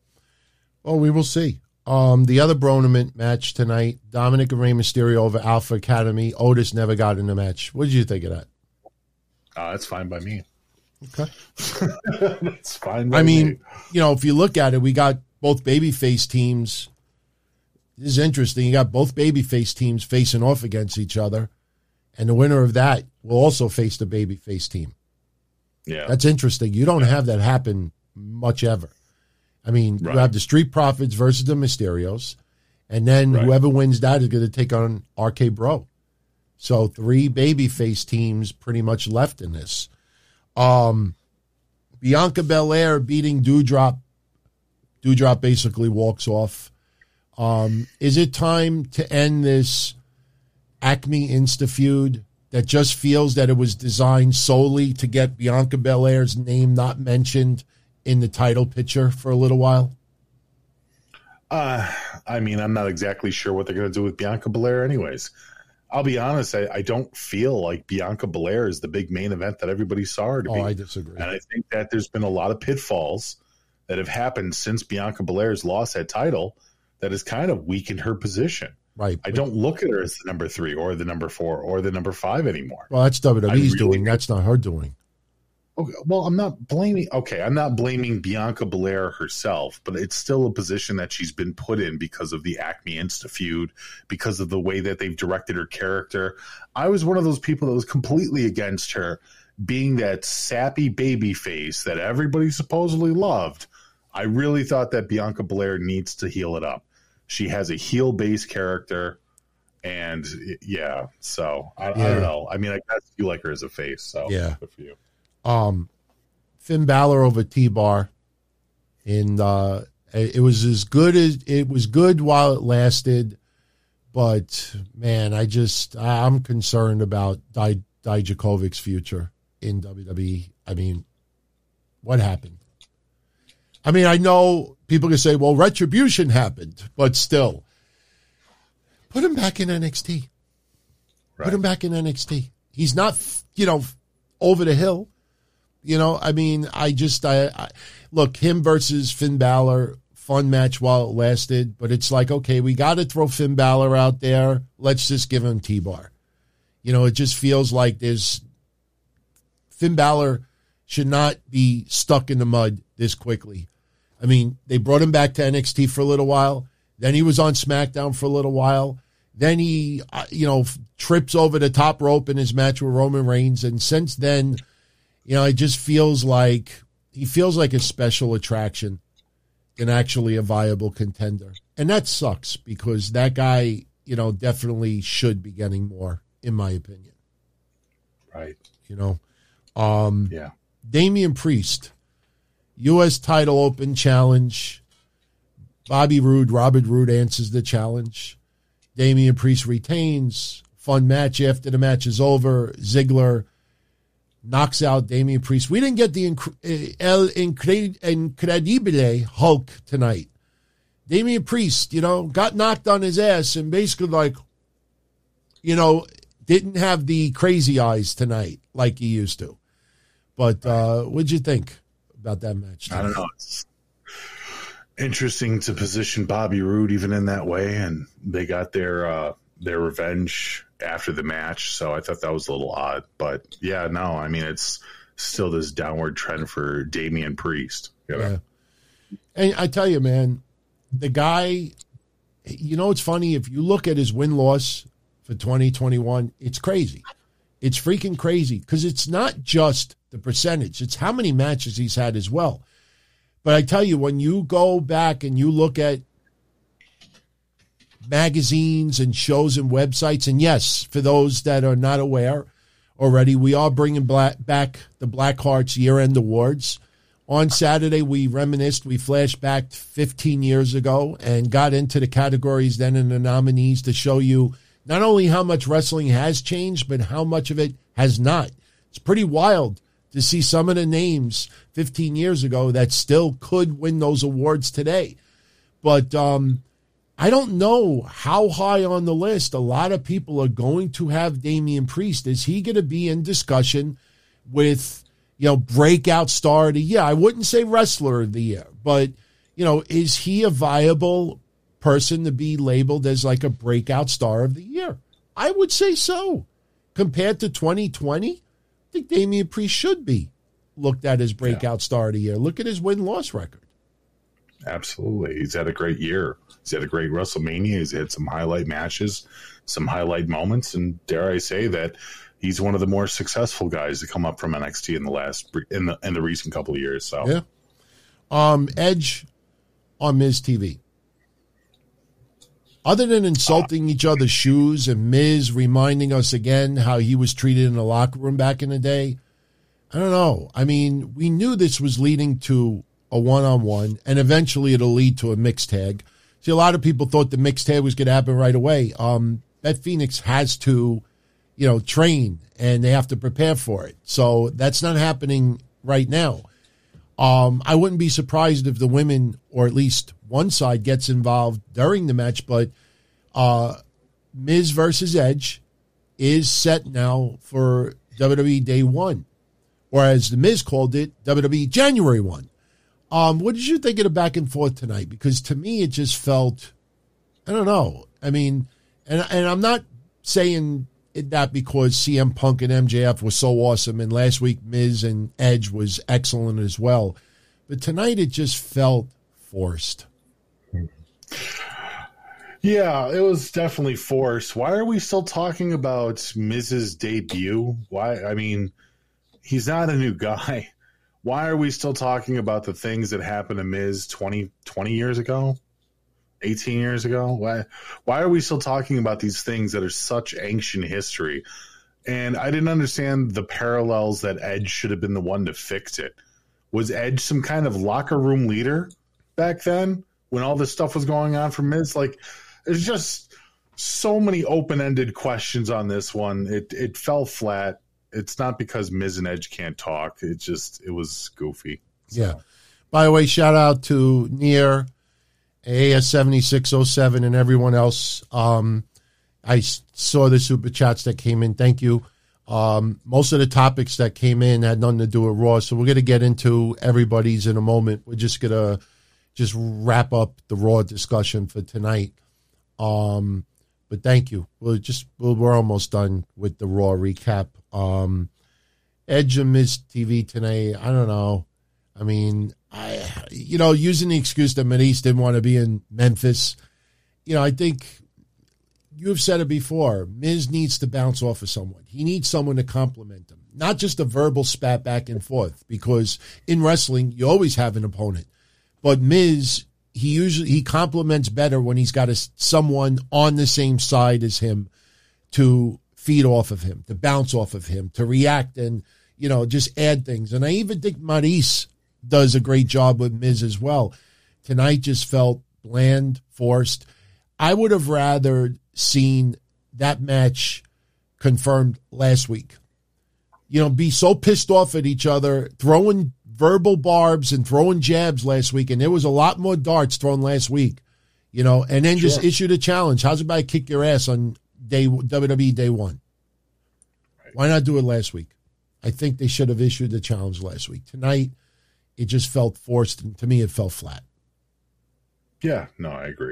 Well, we will see. Um, the other Bronament match tonight, Dominic and Rey Mysterio over Alpha Academy. Otis never got in the match. What did you think of that? Uh, that's fine by me. Okay. That's fine by I mean, me. you know, if you look at it, we got both babyface teams. This is interesting. You got both babyface teams facing off against each other. And the winner of that will also face the babyface team. Yeah. That's interesting. You don't have that happen much ever. I mean, Right. you have the Street Profits versus the Mysterios, and then Right. whoever wins that is going to take on R K Bro. So three babyface teams pretty much left in this. Um, Bianca Belair beating Doudrop. Doudrop basically walks off. Um, is it time to end this Acme Insta feud that just feels that it was designed solely to get Bianca Belair's name not mentioned in the title picture for a little while? Uh, I mean, I'm not exactly sure what they're going to do with Bianca Belair anyways. I'll be honest, I, I don't feel like Bianca Belair is the big main event that everybody saw her to Oh, be. I disagree. And I think that there's been a lot of pitfalls that have happened since Bianca Belair's lost that title that has kind of weakened her position. Right. I don't look at her as the number three or the number four or the number five anymore. Well, that's W W E's I really- doing. That's not her doing. Okay, well, I'm not blaming. Okay, I'm not blaming Bianca Belair herself, but it's still a position that she's been put in because of the Acme Insta feud, because of the way that they've directed her character. I was one of those people that was completely against her being that sappy baby face that everybody supposedly loved. I really thought that Bianca Belair needs to heal it up. She has a heel-based character, and yeah, so I, Yeah. I don't know. I mean, I guess you like her as a face, so Yeah. good for you. Um, Finn Balor over T-Bar, and uh, it was as good as it was good while it lasted, but man, I just I'm concerned about Di- Dijakovic's future in W W E. I mean, what happened? I mean, I know people can say, "Well, retribution happened," but still, put him back in N X T. Right. Put him back in N X T. He's not, you know, over the hill. You know, I mean, I just, I, I look, him versus Finn Balor, fun match while it lasted, but it's like, okay, we got to throw Finn Balor out there. Let's just give him T-Bar. You know, it just feels like there's, Finn Balor should not be stuck in the mud this quickly. I mean, they brought him back to N X T for a little while. Then he was on SmackDown for a little while. Then he, uh, you know, trips over the top rope in his match with Roman Reigns. And since then, you know, it just feels like he feels like a special attraction than actually a viable contender. And that sucks because that guy, you know, definitely should be getting more, in my opinion. Right. You know, um, Yeah. Damian Priest, U S title open challenge. Bobby Roode, Robert Roode answers the challenge. Damian Priest retains. Fun match after the match is over. Ziggler knocks out Damian Priest. We didn't get the inc- El Incred- Incredibile Hulk tonight. Damian Priest, you know, got knocked on his ass and basically like, you know, didn't have the crazy eyes tonight like he used to. But uh, what'd you think about that match tonight? I don't know. It's interesting to position Bobby Roode even in that way, and they got their uh, their revenge after the match. So I thought that was a little odd, but yeah, no, I mean it's still this downward trend for Damian Priest. You know? Yeah. And I tell you, man, the guy, you know, it's funny. If you look at his win-loss for twenty twenty-one, it's crazy. It's freaking crazy because it's not just the percentage. It's how many matches he's had as well. But I tell you, when you go back and you look at magazines and shows and websites, and yes, for those that are not aware already, we are bringing black, back the Black Hearts year-end awards. On Saturday, we reminisced, we flashed back fifteen years ago and got into the categories then and the nominees to show you not only how much wrestling has changed, but how much of it has not. It's pretty wild to see some of the names fifteen years ago that still could win those awards today. But um, I don't know how high on the list a lot of people are going to have Damian Priest. Is he going to be in discussion with, you know, breakout star of the year? I wouldn't say wrestler of the year, but, you know, is he a viable person to be labeled as like a breakout star of the year? I would say so. Compared to twenty twenty, I think Damian Priest should be looked at as breakout yeah. star of the year. Look at his win-loss record. absolutely. He's had a great year. He's had a great WrestleMania. He's had some highlight matches, some highlight moments, and dare I say that he's one of the more successful guys to come up from N X T in the last in the in the recent couple of years. So yeah, um, Edge on Miz T V. Other than insulting each other's shoes and Miz reminding us again how he was treated in the locker room back in the day, I don't know. I mean, we knew this was leading to a one-on-one, and eventually it'll lead to a mixed tag. See, a lot of people thought the mixed tag was going to happen right away. Um, Beth Phoenix has to, you know, train, and they have to prepare for it. So that's not happening right now. Um, I wouldn't be surprised if the women, or at least one side, gets involved during the match, but uh, Miz versus Edge is set now for W W E Day One, or as the Miz called it, W W E January One. Um, what did you think of the back and forth tonight? Because to me, it just felt, I don't know. I mean, and and I'm not saying that because C M Punk and M J F was so awesome, and last week Miz and Edge was excellent as well. But tonight it just felt forced. Yeah, it was definitely forced. Why are we still talking about Miz's debut? Why? I mean, he's not a new guy. Why are we still talking about the things that happened to Miz twenty, twenty years ago? eighteen years ago? Why why are we still talking about these things that are such ancient history? And I didn't understand the parallels that Edge should have been the one to fix it. Was Edge some kind of locker room leader back then when all this stuff was going on for Miz? Like, there's just so many open-ended questions on this one. It it fell flat. It's not because Miz and Edge can't talk. It just, it was goofy. So. Yeah. By the way, shout out to Nier, A S seventy-six oh seven, and everyone else. Um, I saw the super chats that came in. Thank you. Um, most of the topics that came in had nothing to do with Raw, so we're going to get into everybody's in a moment. We're just going to just wrap up the Raw discussion for tonight. Um, but thank you. We're just we're almost done with the Raw recap. Um, Edge and Miz T V tonight. I don't know. I mean, I you know, using the excuse that Maurice didn't want to be in Memphis. You know, I think you've said it before. Miz needs to bounce off of someone. He needs someone to compliment him, not just a verbal spat back and forth. Because in wrestling, you always have an opponent, but Miz, he usually he compliments better when he's got a, someone on the same side as him to feed off of him, to bounce off of him, to react and, you know, just add things. And I even think Maurice does a great job with Miz as well. Tonight just felt bland, forced. I would have rather seen that match confirmed last week. You know, be so pissed off at each other, throwing verbal barbs and throwing jabs last week, and there was a lot more darts thrown last week, you know, and then sure. just issued a challenge. How's about I kick your ass on day W W E Day One? Right. Why not do it last week? I think they should have issued the challenge last week. Tonight, it just felt forced, and to me, it fell flat. Yeah, no, I agree.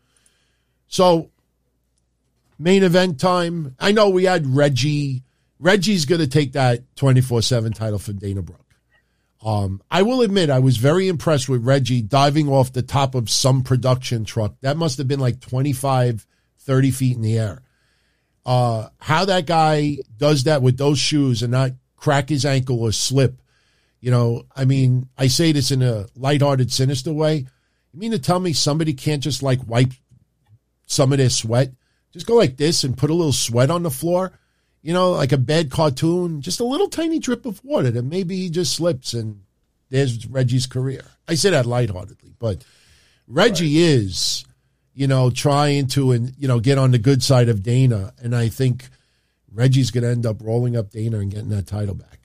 So, main event time. I know we had Reggie. Reggie's going to take that twenty-four seven title from Dana Brooke. Um, I will admit, I was very impressed with Reggie diving off the top of some production truck. That must have been like twenty-five, thirty feet in the air. Uh, how that guy does that with those shoes and not crack his ankle or slip. You know, I mean, I say this in a lighthearted, sinister way. You mean to tell me somebody can't just like wipe some of their sweat? Just go like this and put a little sweat on the floor? You know, like a bad cartoon, just a little tiny drip of water that maybe he just slips and there's Reggie's career. I say that lightheartedly, but Reggie right. is, you know, trying to, and you know, get on the good side of Dana. And I think Reggie's going to end up rolling up Dana and getting that title back.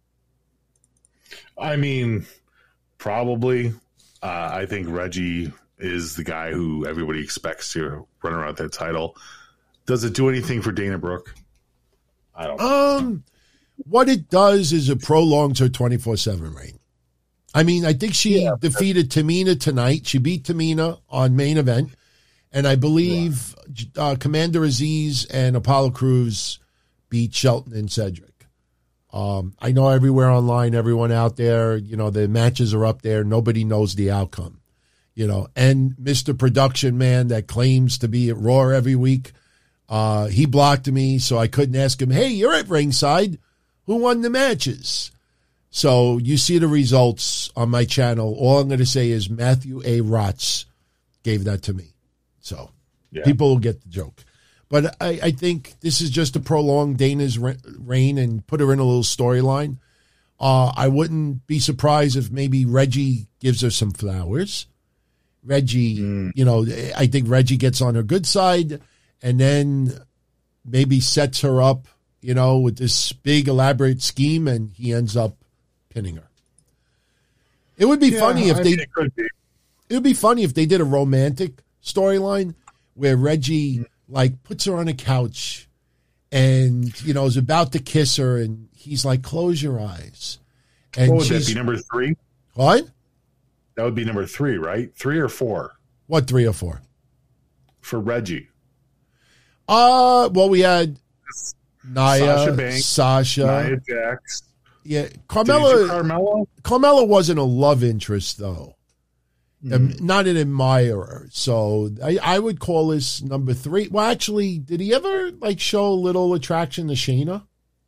I mean, probably. Uh, I think Reggie is the guy who everybody expects to run around that title. Does it do anything for Dana Brooke? I don't know. Um, what it does is it prolongs her twenty-four seven reign. I mean, I think she yeah, defeated Tamina tonight. She beat Tamina on main event. And I believe yeah. uh, Commander Aziz and Apollo Crews beat Shelton and Cedric. Um, I know everywhere online, everyone out there, you know, the matches are up there. Nobody knows the outcome. you know, and Mister Production Man that claims to be at Raw every week. Uh, he blocked me, so I couldn't ask him, hey, you're at ringside. Who won the matches? So you see the results on my channel. All I'm going to say is Matthew A. Rotz gave that to me. So yeah. People will get the joke. But I, I think this is just to prolong Dana's reign and put her in a little storyline. Uh, I wouldn't be surprised if maybe Reggie gives her some flowers. Reggie, mm. you know, I think Reggie gets on her good side and then maybe sets her up, you know, with this big elaborate scheme, and he ends up pinning her. It would be yeah, funny if I they. Mean, it could be. It would be funny if they did a romantic storyline where Reggie mm. like puts her on a couch, and you know is about to kiss her, and he's like, "Close your eyes." And what would that be? Number three? What? That would be number three, right? Three or four? What three or four? For Reggie. Uh, well, we had Nia, Sasha Banks, Sasha, Nia Jax. Yeah, Carmella. Carmella? Carmella wasn't a love interest, though. Mm-hmm. Um, not an admirer. So I, I would call this number three. Well, actually, did he ever like show a little attraction to Shayna?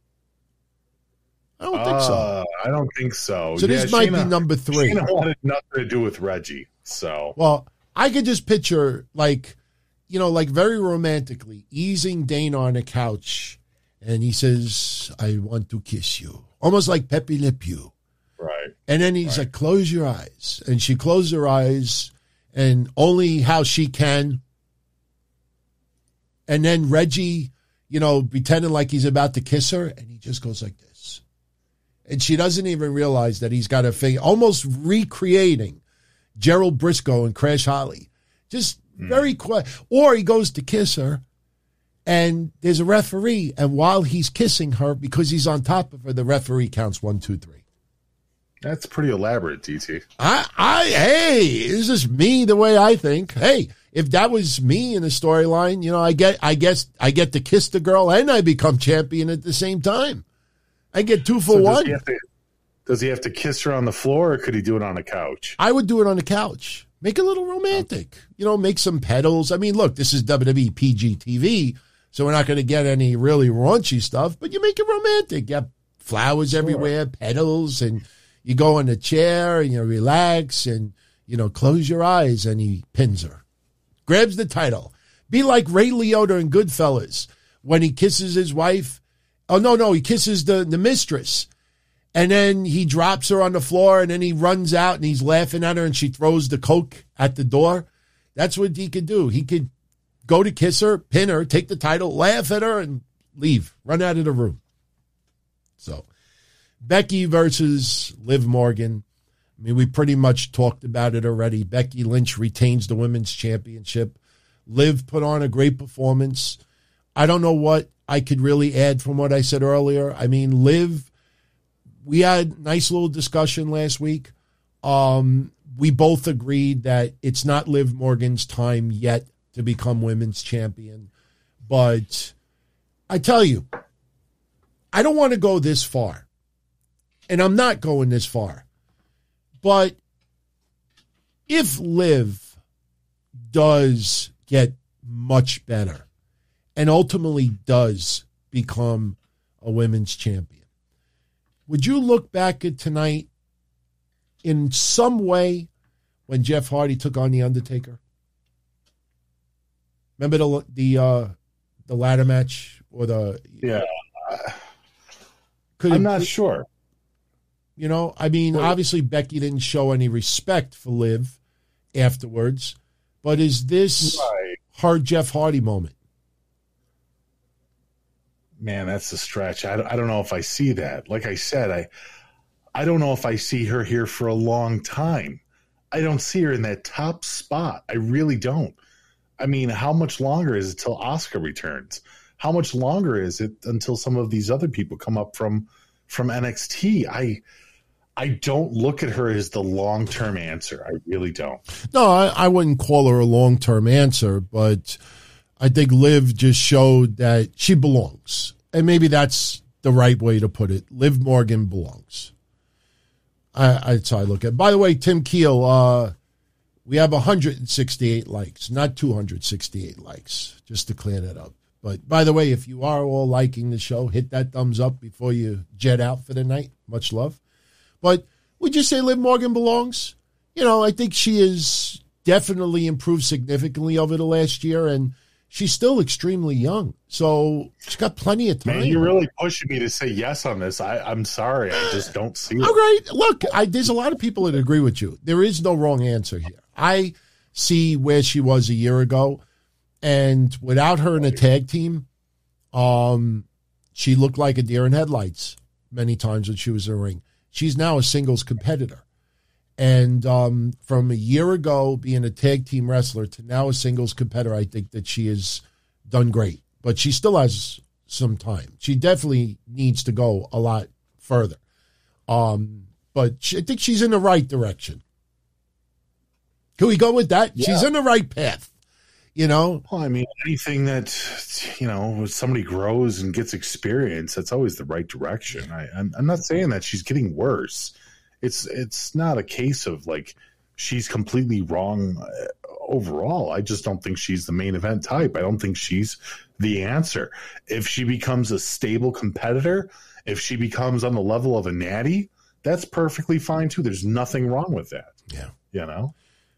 I don't think so. Uh, I don't think so. So yeah, this might Shayna, be number three. Shayna wanted nothing to do with Reggie. So well, I could just picture like, you know, like very romantically easing Dana on a couch, and he says, "I want to kiss you," almost like Pepe Le Pew. Right. And then he's right. like, "Close your eyes," and she closed her eyes, and only how she can. And then Reggie, you know, pretending like he's about to kiss her, and he just goes like this. And she doesn't even realize that he's got a thing, almost recreating Gerald Briscoe and Crash Holly. Just mm. very quiet. Or he goes to kiss her, and there's a referee, and while he's kissing her, because he's on top of her, the referee counts one, two, three. That's pretty elaborate, D T. I, I, hey, is this me the way I think? Hey, if that was me in the storyline, you know, I get, I guess, I get to kiss the girl and I become champion at the same time. I get two for so one. Does he, have to, does he have to kiss her on the floor, or could he do it on a couch? I would do it on the couch. Make it a little romantic. You know, make some petals. I mean, look, this is W W E P G T V, so we're not going to get any really raunchy stuff, but you make it romantic. You have flowers sure. everywhere, petals, and you go in a chair and you relax and, you know, close your eyes, and he pins her. Grabs the title. Be like Ray Liotta in Goodfellas when he kisses his wife. Oh, no, no, he kisses the, the mistress. And then he drops her on the floor, and then he runs out, and he's laughing at her, and she throws the Coke at the door. That's what he could do. He could go to kiss her, pin her, take the title, laugh at her, and leave. Run out of the room. So, Becky versus Liv Morgan. I mean, we pretty much talked about it already. Becky Lynch retains the women's championship. Liv put on a great performance. I don't know what I could really add from what I said earlier. I mean, Liv, we had a nice little discussion last week. Um, we both agreed that it's not Liv Morgan's time yet to become women's champion. But I tell you, I don't want to go this far. And I'm not going this far. But if Liv does get much better, and ultimately does become a women's champion, would you look back at tonight in some way when Jeff Hardy took on The Undertaker? Remember the the uh, the ladder match or the yeah? Could I'm it, not sure. You know, I mean, well, obviously Becky didn't show any respect for Liv afterwards, but is this right. her Jeff Hardy moment? Man, that's a stretch. I, I don't know if I see that. Like I said, I I don't know if I see her here for a long time. I don't see her in that top spot. I really don't. I mean, how much longer is it till Asuka returns? How much longer is it until some of these other people come up from from N X T? I I don't look at her as the long-term answer. I really don't. No, I, I wouldn't call her a long-term answer, but I think Liv just showed that she belongs. And maybe that's the right way to put it. Liv Morgan belongs. I, I, that's how I look at it. By the way, Tim Keel, uh, We have one hundred sixty-eight likes, not two hundred sixty-eight likes, just to clear that up. But by the way, if you are all liking the show, hit that thumbs up before you jet out for the night. Much love. But would you say Liv Morgan belongs? You know, I think she has definitely improved significantly over the last year, and she's still extremely young. So she's got plenty of time. Man, you're really pushing me to say yes on this. I, I'm sorry. I just don't see it. All right. Look, I, there's a lot of people that agree with you. There is no wrong answer here. I see where she was a year ago, and without her in a tag team, um, she looked like a deer in headlights many times when she was in the ring. She's now a singles competitor. And um, from a year ago being a tag team wrestler to now a singles competitor, I think that she has done great. But she still has some time. She definitely needs to go a lot further. Um, but she, I think she's in the right direction. Can we go with that? Yeah. She's in the right path. You know? Well, I mean, anything that, you know, somebody grows and gets experience, that's always the right direction. I, I'm, I'm not saying that she's getting worse. It's it's not a case of, like, she's completely wrong overall. I just don't think she's the main event type. I don't think she's the answer. If she becomes a stable competitor, if she becomes on the level of a Natty, that's perfectly fine, too. There's nothing wrong with that. Yeah. You know?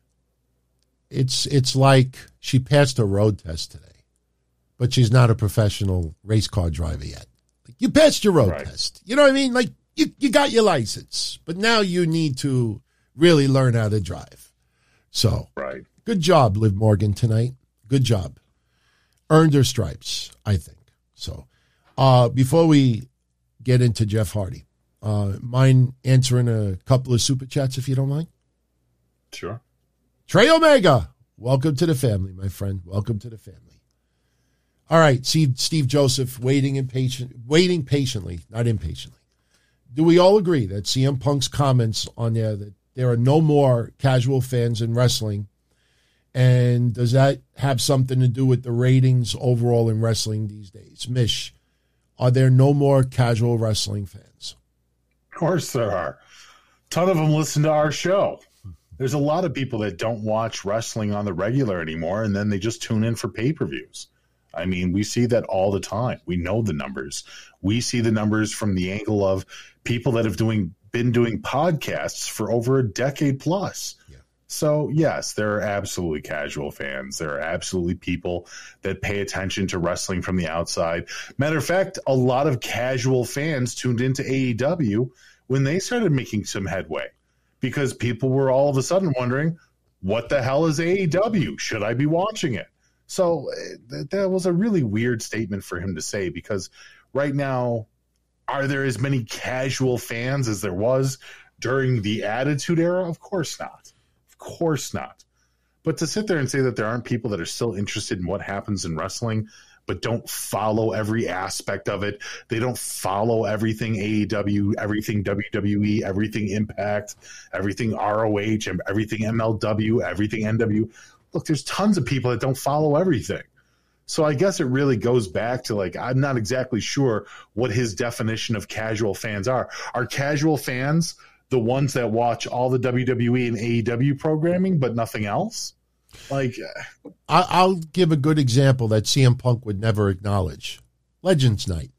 It's it's like she passed her road test today, but she's not a professional race car driver yet. Like, you passed your road right. test. You know what I mean? Like, you, you got your license, but now you need to really learn how to drive. So, right. Good job, Liv Morgan, tonight. Good job. Earned her stripes, I think. So, uh, before we get into Jeff Hardy, uh, mind answering a couple of super chats, if you don't mind? Sure. Trey Omega, welcome to the family, my friend. Welcome to the family. All right, Steve, Steve Joseph, waiting impatient, waiting patiently, not impatiently. Do we all agree that C M Punk's comments on there that there are no more casual fans in wrestling, and does that have something to do with the ratings overall in wrestling these days? Mish, are there no more casual wrestling fans? Of course there are. A ton of them listen to our show. There's a lot of people that don't watch wrestling on the regular anymore, and then they just tune in for pay-per-views. I mean, we see that all the time. We know the numbers. We see the numbers from the angle of people that have doing been doing podcasts for over a decade plus. Yeah. So, yes, there are absolutely casual fans. There are absolutely people that pay attention to wrestling from the outside. Matter of fact, a lot of casual fans tuned into A E W when they started making some headway, because people were all of a sudden wondering, what the hell is A E W? Should I be watching it? So th- that was a really weird statement for him to say, because right now, are there as many casual fans as there was during the Attitude Era? Of course not. Of course not. But to sit there and say that there aren't people that are still interested in what happens in wrestling, but don't follow every aspect of it. They don't follow everything A E W, everything W W E, everything Impact, everything R O H, and everything M L W, everything N W. Look, there's tons of people that don't follow everything. So I guess it really goes back to, like, I'm not exactly sure what his definition of casual fans are. Are casual fans the ones that watch all the W W E and A E W programming, but nothing else? Like, I'll give a good example that C M Punk would never acknowledge. Legends Night.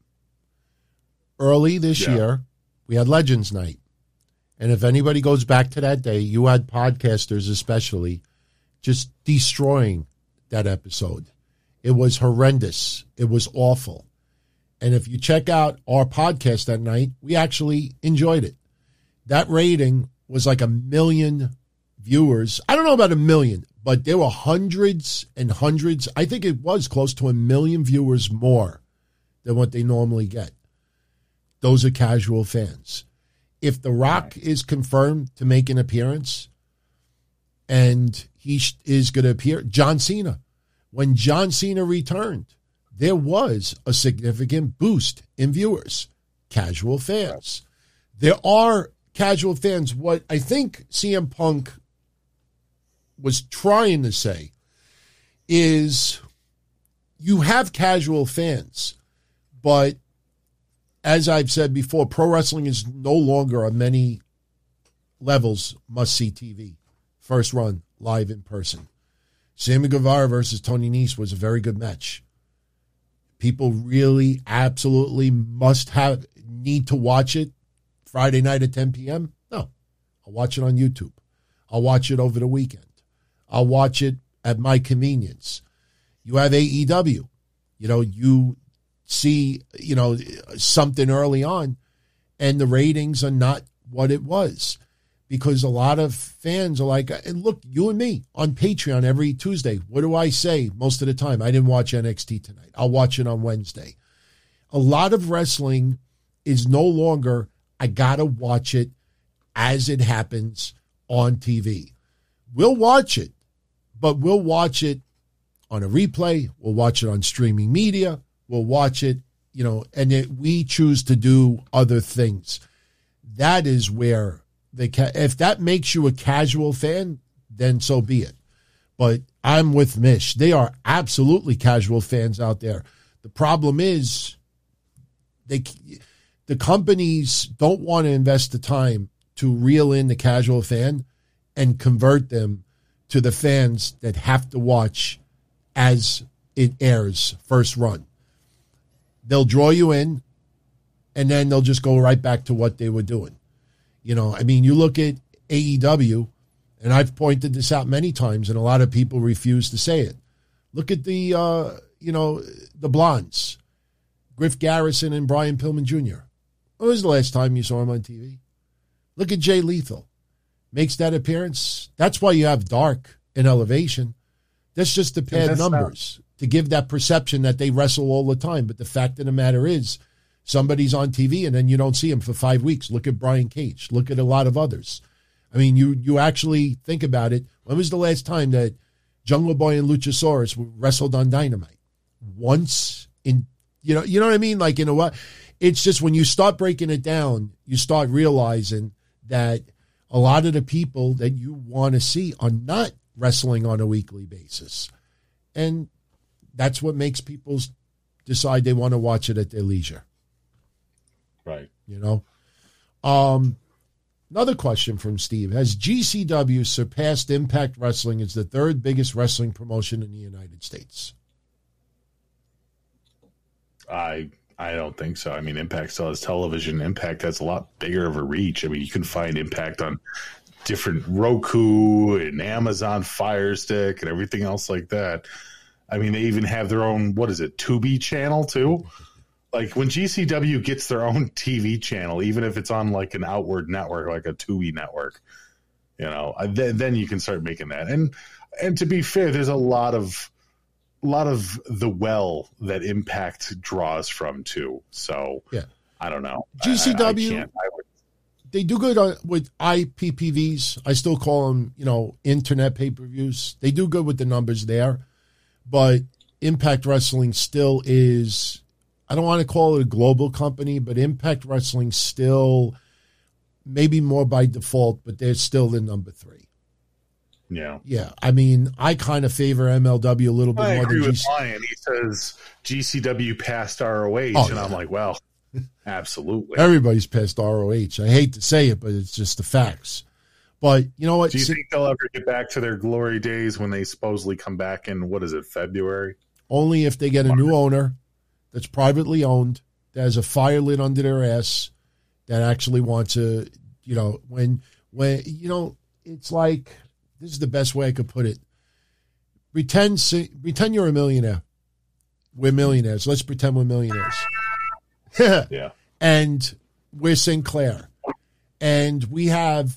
Early this yeah. year, we had Legends Night. And if anybody goes back to that day, you had podcasters especially just destroying that episode. It was horrendous. It was awful. And if you check out our podcast that night, we actually enjoyed it. That rating was like a million viewers. I don't know about a million, but there were hundreds and hundreds. I think it was close to a million viewers more than what they normally get. Those are casual fans. If The Rock is confirmed to make an appearance and he is going to appear, John Cena, when John Cena returned, there was a significant boost in viewers, casual fans. There are casual fans. What I think C M Punk was trying to say is you have casual fans, but as I've said before, pro wrestling is no longer on many levels must-see T V. First run, live in person. Sammy Guevara versus Tony Nese was a very good match. People really absolutely must have, need to watch it Friday night at ten p.m. No, I'll watch it on YouTube. I'll watch it over the weekend. I'll watch it at my convenience. You have A E W. You know, you see, you know, something early on, and the ratings are not what it was. Because a lot of fans are like, and look, you and me on Patreon every Tuesday. What do I say most of the time? I didn't watch N X T tonight. I'll watch it on Wednesday. A lot of wrestling is no longer, I got to watch it as it happens on T V. We'll watch it, but we'll watch it on a replay. We'll watch it on streaming media. We'll watch it, you know, and it, we choose to do other things. That is where they ca- if that makes you a casual fan, then so be it. But I'm with Mish. They are absolutely casual fans out there. The problem is they the companies don't want to invest the time to reel in the casual fan and convert them to the fans that have to watch as it airs first run. They'll draw you in, and then they'll just go right back to what they were doing. You know, I mean, you look at A E W, and I've pointed this out many times, and a lot of people refuse to say it. Look at the, uh, you know, the Blondes, Griff Garrison and Brian Pillman Junior When was the last time you saw him on T V? Look at Jay Lethal. Makes that appearance. That's why you have Dark and Elevation. That's just to pad numbers, not- to give that perception that they wrestle all the time. But the fact of the matter is, somebody's on T V and then you don't see him for five weeks. Look at Brian Cage. Look at a lot of others. I mean, you you actually think about it. When was the last time that Jungle Boy and Luchasaurus wrestled on Dynamite? Once in, you know, you know what I mean? Like, you know what? It's just when you start breaking it down, you start realizing that a lot of the people that you want to see are not wrestling on a weekly basis. And that's what makes people decide they want to watch it at their leisure. Right. You know? Um, another question from Steve. Has G C W surpassed Impact Wrestling as the third biggest wrestling promotion in the United States? I I don't think so. I mean, Impact still has television. Impact has a lot bigger of a reach. I mean, you can find Impact on different Roku and Amazon Fire Stick and everything else like that. I mean, they even have their own, what is it, Tubi channel too? Like when G C W gets their own T V channel, even if it's on like an outward network, like a Tubi network, you know, then then you can start making that. And and to be fair, there's a lot of a lot of the well that Impact draws from too. So yeah, I don't know. G C W, I, I can't, I would, they do good on, with I P P Vs. I still call them, you know, internet pay-per-views. They do good with the numbers there, but Impact Wrestling still is, I don't want to call it a global company, but Impact Wrestling still, maybe more by default, but they're still the number three. Yeah. Yeah. I mean, I kind of favor M L W a little bit I more agree than with G C. Lion. He says G C W passed R O H, Oh, and yeah. I'm like, well, absolutely. Everybody's past R O H. I hate to say it, but it's just the facts. But you know what? Do you think they'll ever get back to their glory days when they supposedly come back in, what is it, February? Only if they get a new owner that's privately owned, that has a fire lit under their ass, that actually wants to, you know, when, when, you know, it's like, this is the best way I could put it. Pretend, pretend you're a millionaire. We're millionaires. Let's pretend we're millionaires. Yeah. And we're Sinclair. And we have,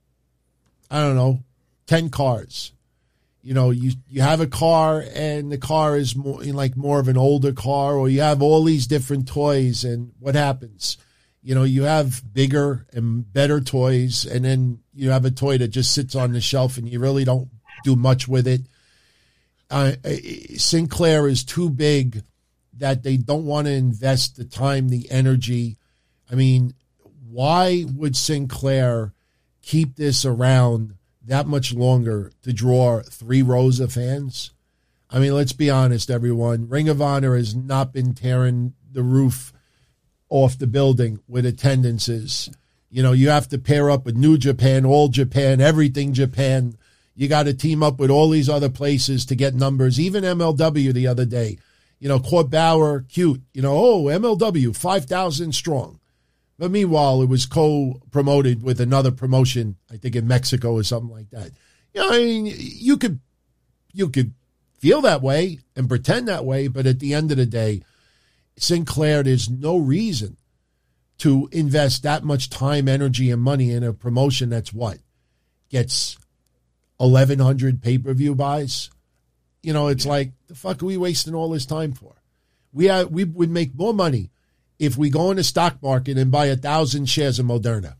I don't know, ten cars. You know, you, you have a car and the car is more like more of an older car, or you have all these different toys, and what happens? You know, you have bigger and better toys, and then you have a toy that just sits on the shelf and you really don't do much with it. Uh, Sinclair is too big that they don't want to invest the time, the energy. I mean, why would Sinclair keep this around that much longer to draw three rows of fans? I mean, let's be honest, everyone. Ring of Honor has not been tearing the roof off the building with attendances. You know, you have to pair up with New Japan, All Japan, everything Japan. You got to team up with all these other places to get numbers. Even M L W the other day, you know, Court Bauer, cute, you know, oh, M L W, five thousand strong. But meanwhile, it was co-promoted with another promotion, I think in Mexico or something like that. You know, I mean, you could, you could feel that way and pretend that way, but at the end of the day, Sinclair, there's no reason to invest that much time, energy, and money in a promotion that's what? Gets eleven hundred pay-per-view buys? You know, it's like, the fuck are we wasting all this time for? We are, we would make more money if we go in the stock market and buy a thousand shares of Moderna.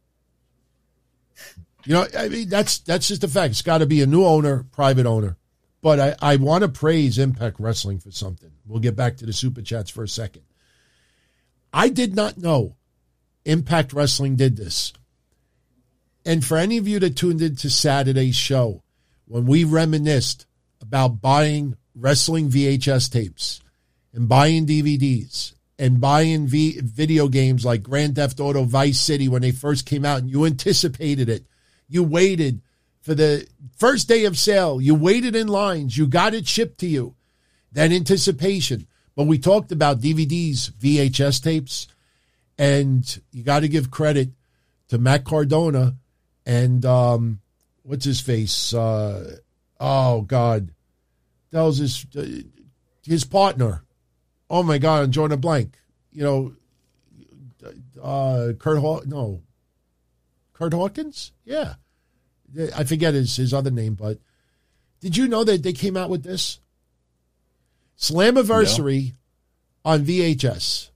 You know, I mean, that's that's just a fact. It's got to be a new owner, private owner. But I, I want to praise Impact Wrestling for something. We'll get back to the Super Chats for a second. I did not know Impact Wrestling did this. And for any of you that tuned into Saturday's show, when we reminisced about buying wrestling V H S tapes and buying D V Ds and buying v- video games like Grand Theft Auto Vice City when they first came out, and you anticipated it. You waited for the first day of sale. You waited in lines. You got it shipped to you. That anticipation. But we talked about D V Ds, V H S tapes, and you got to give credit to Matt Cardona and um, what's his face? Uh, oh, God. That was his, uh, his partner. Oh, my God, I'm drawing a blank. You know, uh, Kurt Haw- no. Kurt Hawkins? Yeah. I forget his, his other name, but did you know that they came out with this? Slammiversary no. on V H S.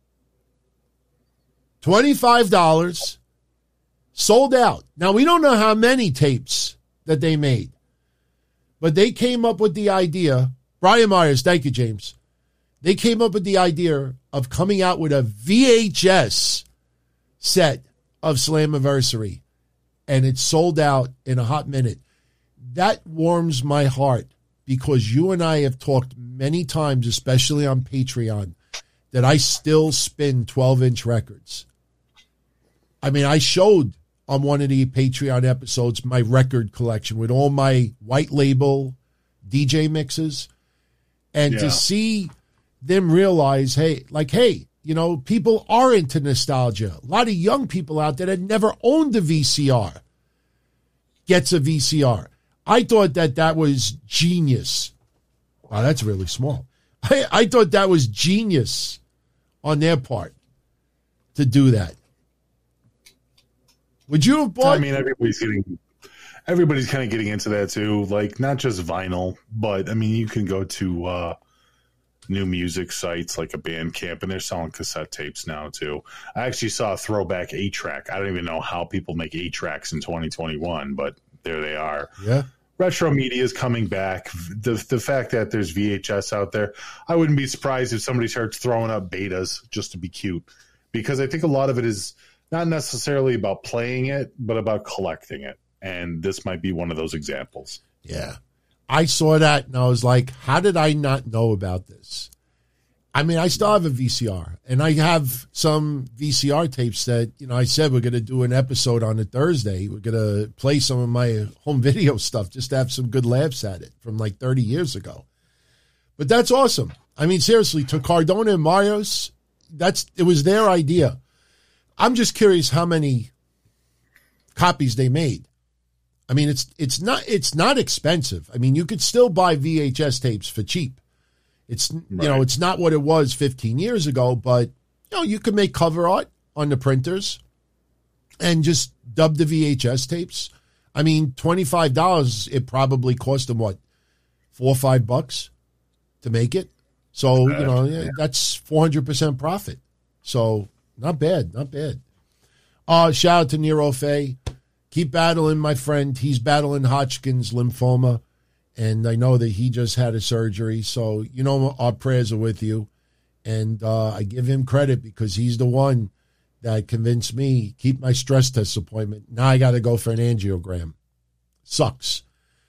twenty-five dollars. Sold out. Now, we don't know how many tapes that they made, but they came up with the idea. Brian Myers, thank you, James. They came up with the idea of coming out with a V H S set of Slammiversary, and it sold out in a hot minute. That warms my heart because you and I have talked many times, especially on Patreon, that I still spin twelve-inch records. I mean, I showed on one of the Patreon episodes my record collection with all my white label D J mixes. And yeah. to see them realize, hey, like, hey, you know, people are into nostalgia. A lot of young people out there that never owned a V C R gets a V C R. I thought that that was genius. Wow, that's really small. I, I thought that was genius on their part to do that. Would you have bought? I mean, everybody's getting, everybody's kind of getting into that too. Like, not just vinyl, but I mean, you can go to uh, new music sites like a Bandcamp, and they're selling cassette tapes now too. I actually saw a throwback eight track. I don't even know how people make eight tracks in twenty twenty-one, but there they are. Yeah. Retro media is coming back. The the fact that there's V H S out there, I wouldn't be surprised if somebody starts throwing up betas just to be cute, because I think a lot of it is not necessarily about playing it, but about collecting it. And this might be one of those examples. Yeah. I saw that and I was like, how did I not know about this? I mean, I still have a V C R, and I have some V C R tapes that, you know, I said we're going to do an episode on a Thursday. We're going to play some of my home video stuff just to have some good laughs at it from like thirty years ago. But that's awesome. I mean, seriously, to Cardona and Marios, that's, it was their idea. I'm just curious how many copies they made. I mean, it's it's not it's not expensive. I mean, you could still buy V H S tapes for cheap. It's right. you know, it's not what it was fifteen years ago, but you know, you can make cover art on the printers and just dub the V H S tapes. I mean, twenty-five dollars, it probably cost them what, four or five bucks to make it. So, you know, yeah, that's four hundred percent profit. So, not bad, not bad. Uh, shout out to Nero Fay. Keep battling, my friend. He's battling Hodgkin's lymphoma, and I know that he just had a surgery. So, you know, our prayers are with you. And uh, I give him credit because he's the one that convinced me, keep my stress test appointment. Now I got to go for an angiogram. Sucks.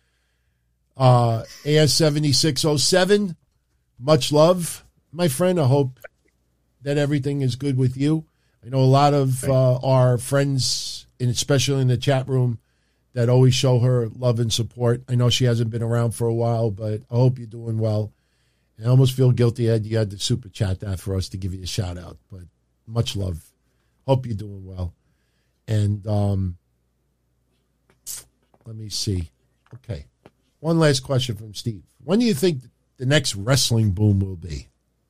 Uh, A S seventy-six oh seven, much love, my friend. I hope that everything is good with you. I know a lot of uh, our friends, and especially in the chat room, that always show her love and support. I know she hasn't been around for a while, but I hope you're doing well. And I almost feel guilty that you had to super chat that for us to give you a shout out, but much love. Hope you're doing well. And um, let me see. Okay. One last question from Steve. When do you think the next wrestling boom will be?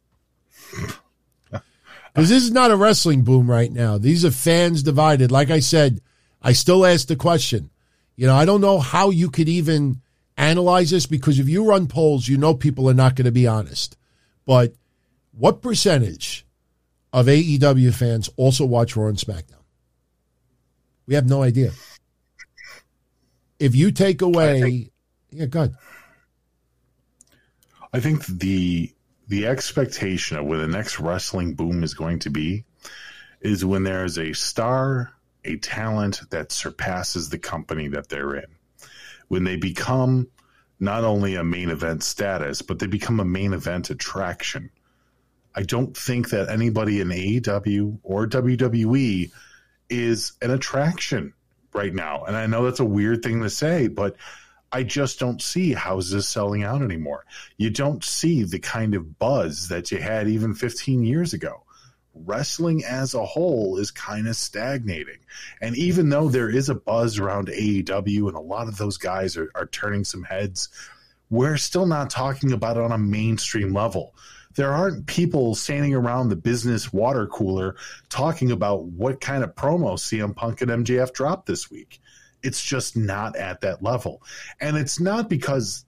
Because this is not a wrestling boom right now. These are fans divided. Like I said, I still ask the question. You know, I don't know how you could even analyze this, because if you run polls, you know people are not going to be honest. But what percentage of A E W fans also watch Raw and SmackDown? We have no idea. If you take away... Think, yeah, go ahead. I think the the expectation of where the next wrestling boom is going to be is when there is a star, a talent that surpasses the company that they're in. When they become not only a main event status, but they become a main event attraction. I don't think that anybody in A E W or W W E is an attraction right now. And I know that's a weird thing to say, but I just don't see houses selling out anymore. You don't see the kind of buzz that you had even fifteen years ago. Wrestling as a whole is kind of stagnating. And even though there is a buzz around A E W and a lot of those guys are, are turning some heads, we're still not talking about it on a mainstream level. There aren't people standing around the business water cooler talking about what kind of promo C M Punk and M J F dropped this week. It's just not at that level. And it's not because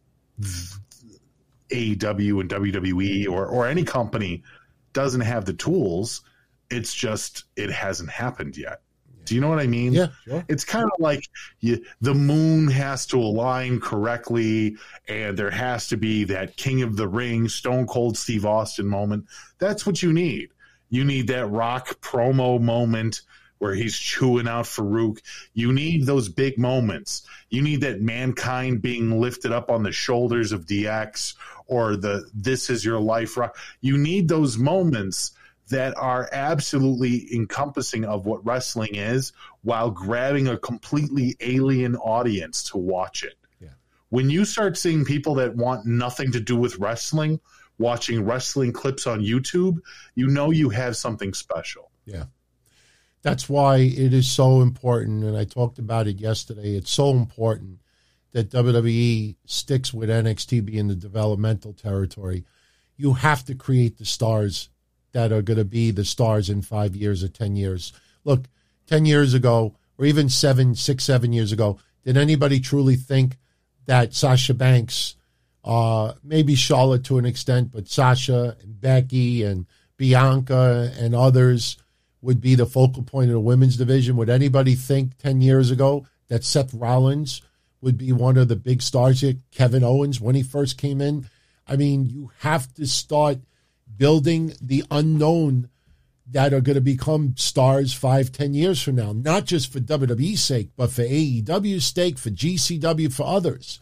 A E W and W W E or, or any company doesn't have the tools. It's just it hasn't happened yet. Do you know what I mean? Yeah, sure. It's kind of like you, the moon has to align correctly, and there has to be that King of the Ring, Stone Cold Steve Austin moment. That's what you need. You need that Rock promo moment where he's chewing out Farouk. You need those big moments. You need that Mankind being lifted up on the shoulders of D X, or the This Is Your Life Rock. You need those moments that are absolutely encompassing of what wrestling is, while grabbing a completely alien audience to watch it. Yeah. When you start seeing people that want nothing to do with wrestling watching wrestling clips on YouTube, you know you have something special. Yeah. That's why it is so important, and I talked about it yesterday, it's so important that W W E sticks with N X T being the developmental territory. You have to create the stars that are going to be the stars in five years or ten years. Look, ten years ago, or even seven, six, seven years ago, did anybody truly think that Sasha Banks, uh, maybe Charlotte to an extent, but Sasha and Becky and Bianca and others would be the focal point of the women's division? Would anybody think ten years ago that Seth Rollins would be one of the big stars here? Kevin Owens, when he first came in? I mean, you have to start building the unknown that are going to become stars five, ten years from now, not just for W W E's sake, but for A E W's sake, for G C W, for others.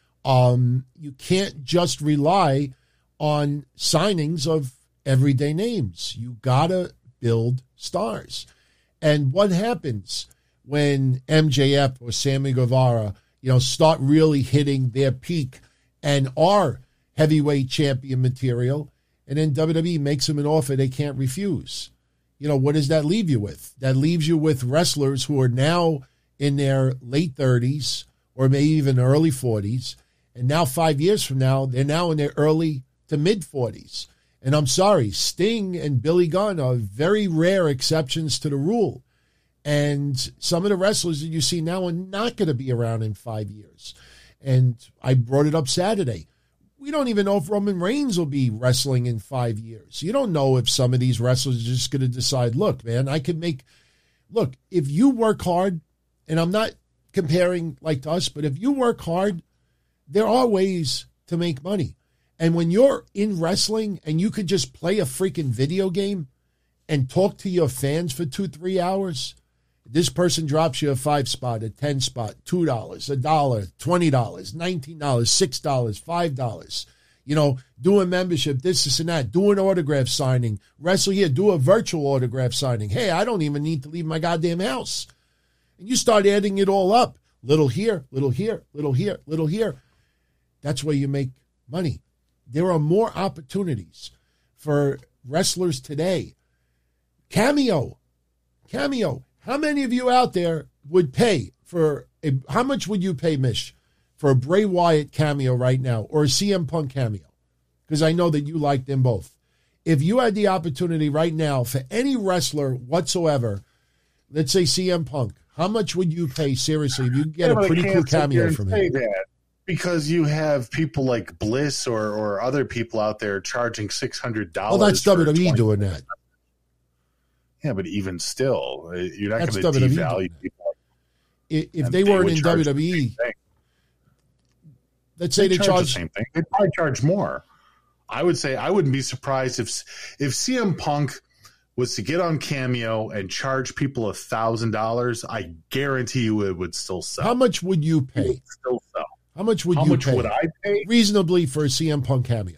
Um, you can't just rely on signings of everyday names. You got to build stars. And what happens when M J F or Sammy Guevara, you know, start really hitting their peak and are heavyweight champion material, and then W W E makes them an offer they can't refuse? You know, what does that leave you with? That leaves you with wrestlers who are now in their late thirties or maybe even early forties, and now five years from now, they're now in their early to mid-forties. And I'm sorry, Sting and Billy Gunn are very rare exceptions to the rule. And some of the wrestlers that you see now are not going to be around in five years. And I brought it up Saturday. We don't even know if Roman Reigns will be wrestling in five years. You don't know if some of these wrestlers are just going to decide, look, man, I can make, look, if you work hard, and I'm not comparing like to us, but if you work hard, there are ways to make money. And when you're in wrestling and you could just play a freaking video game and talk to your fans for two, three hours, this person drops you a five spot, a ten spot, two dollars, a dollar, twenty dollars, nineteen dollars, six dollars, five dollars. You know, do a membership, this, this, and that. Do an autograph signing. Wrestle here, do a virtual autograph signing. Hey, I don't even need to leave my goddamn house. And you start adding it all up. Little here, little here, little here, little here. That's where you make money. There are more opportunities for wrestlers today. Cameo. Cameo. How many of you out there would pay for a, how much would you pay, Mish, for a Bray Wyatt cameo right now or a C M Punk cameo? Because I know that you like them both. If you had the opportunity right now for any wrestler whatsoever, let's say C M Punk, how much would you pay, seriously, if you get Yeah, a pretty cool cameo from him? That because you have people like Bliss or, or other people out there charging six hundred dollars. Well, that's W W E doing that. Yeah, but even still, you're not That's going to W W E devalue doing that. people. If, if And they they weren't would in charge W W E, the same thing. let's say they, They charge charge, the same thing. They'd probably charge more. I would say I wouldn't be surprised if if C M Punk was to get on Cameo and charge people a thousand dollars. I guarantee you it would still sell. how much would you It pay? would still sell. How much would How you much pay would I pay? reasonably for a C M Punk cameo?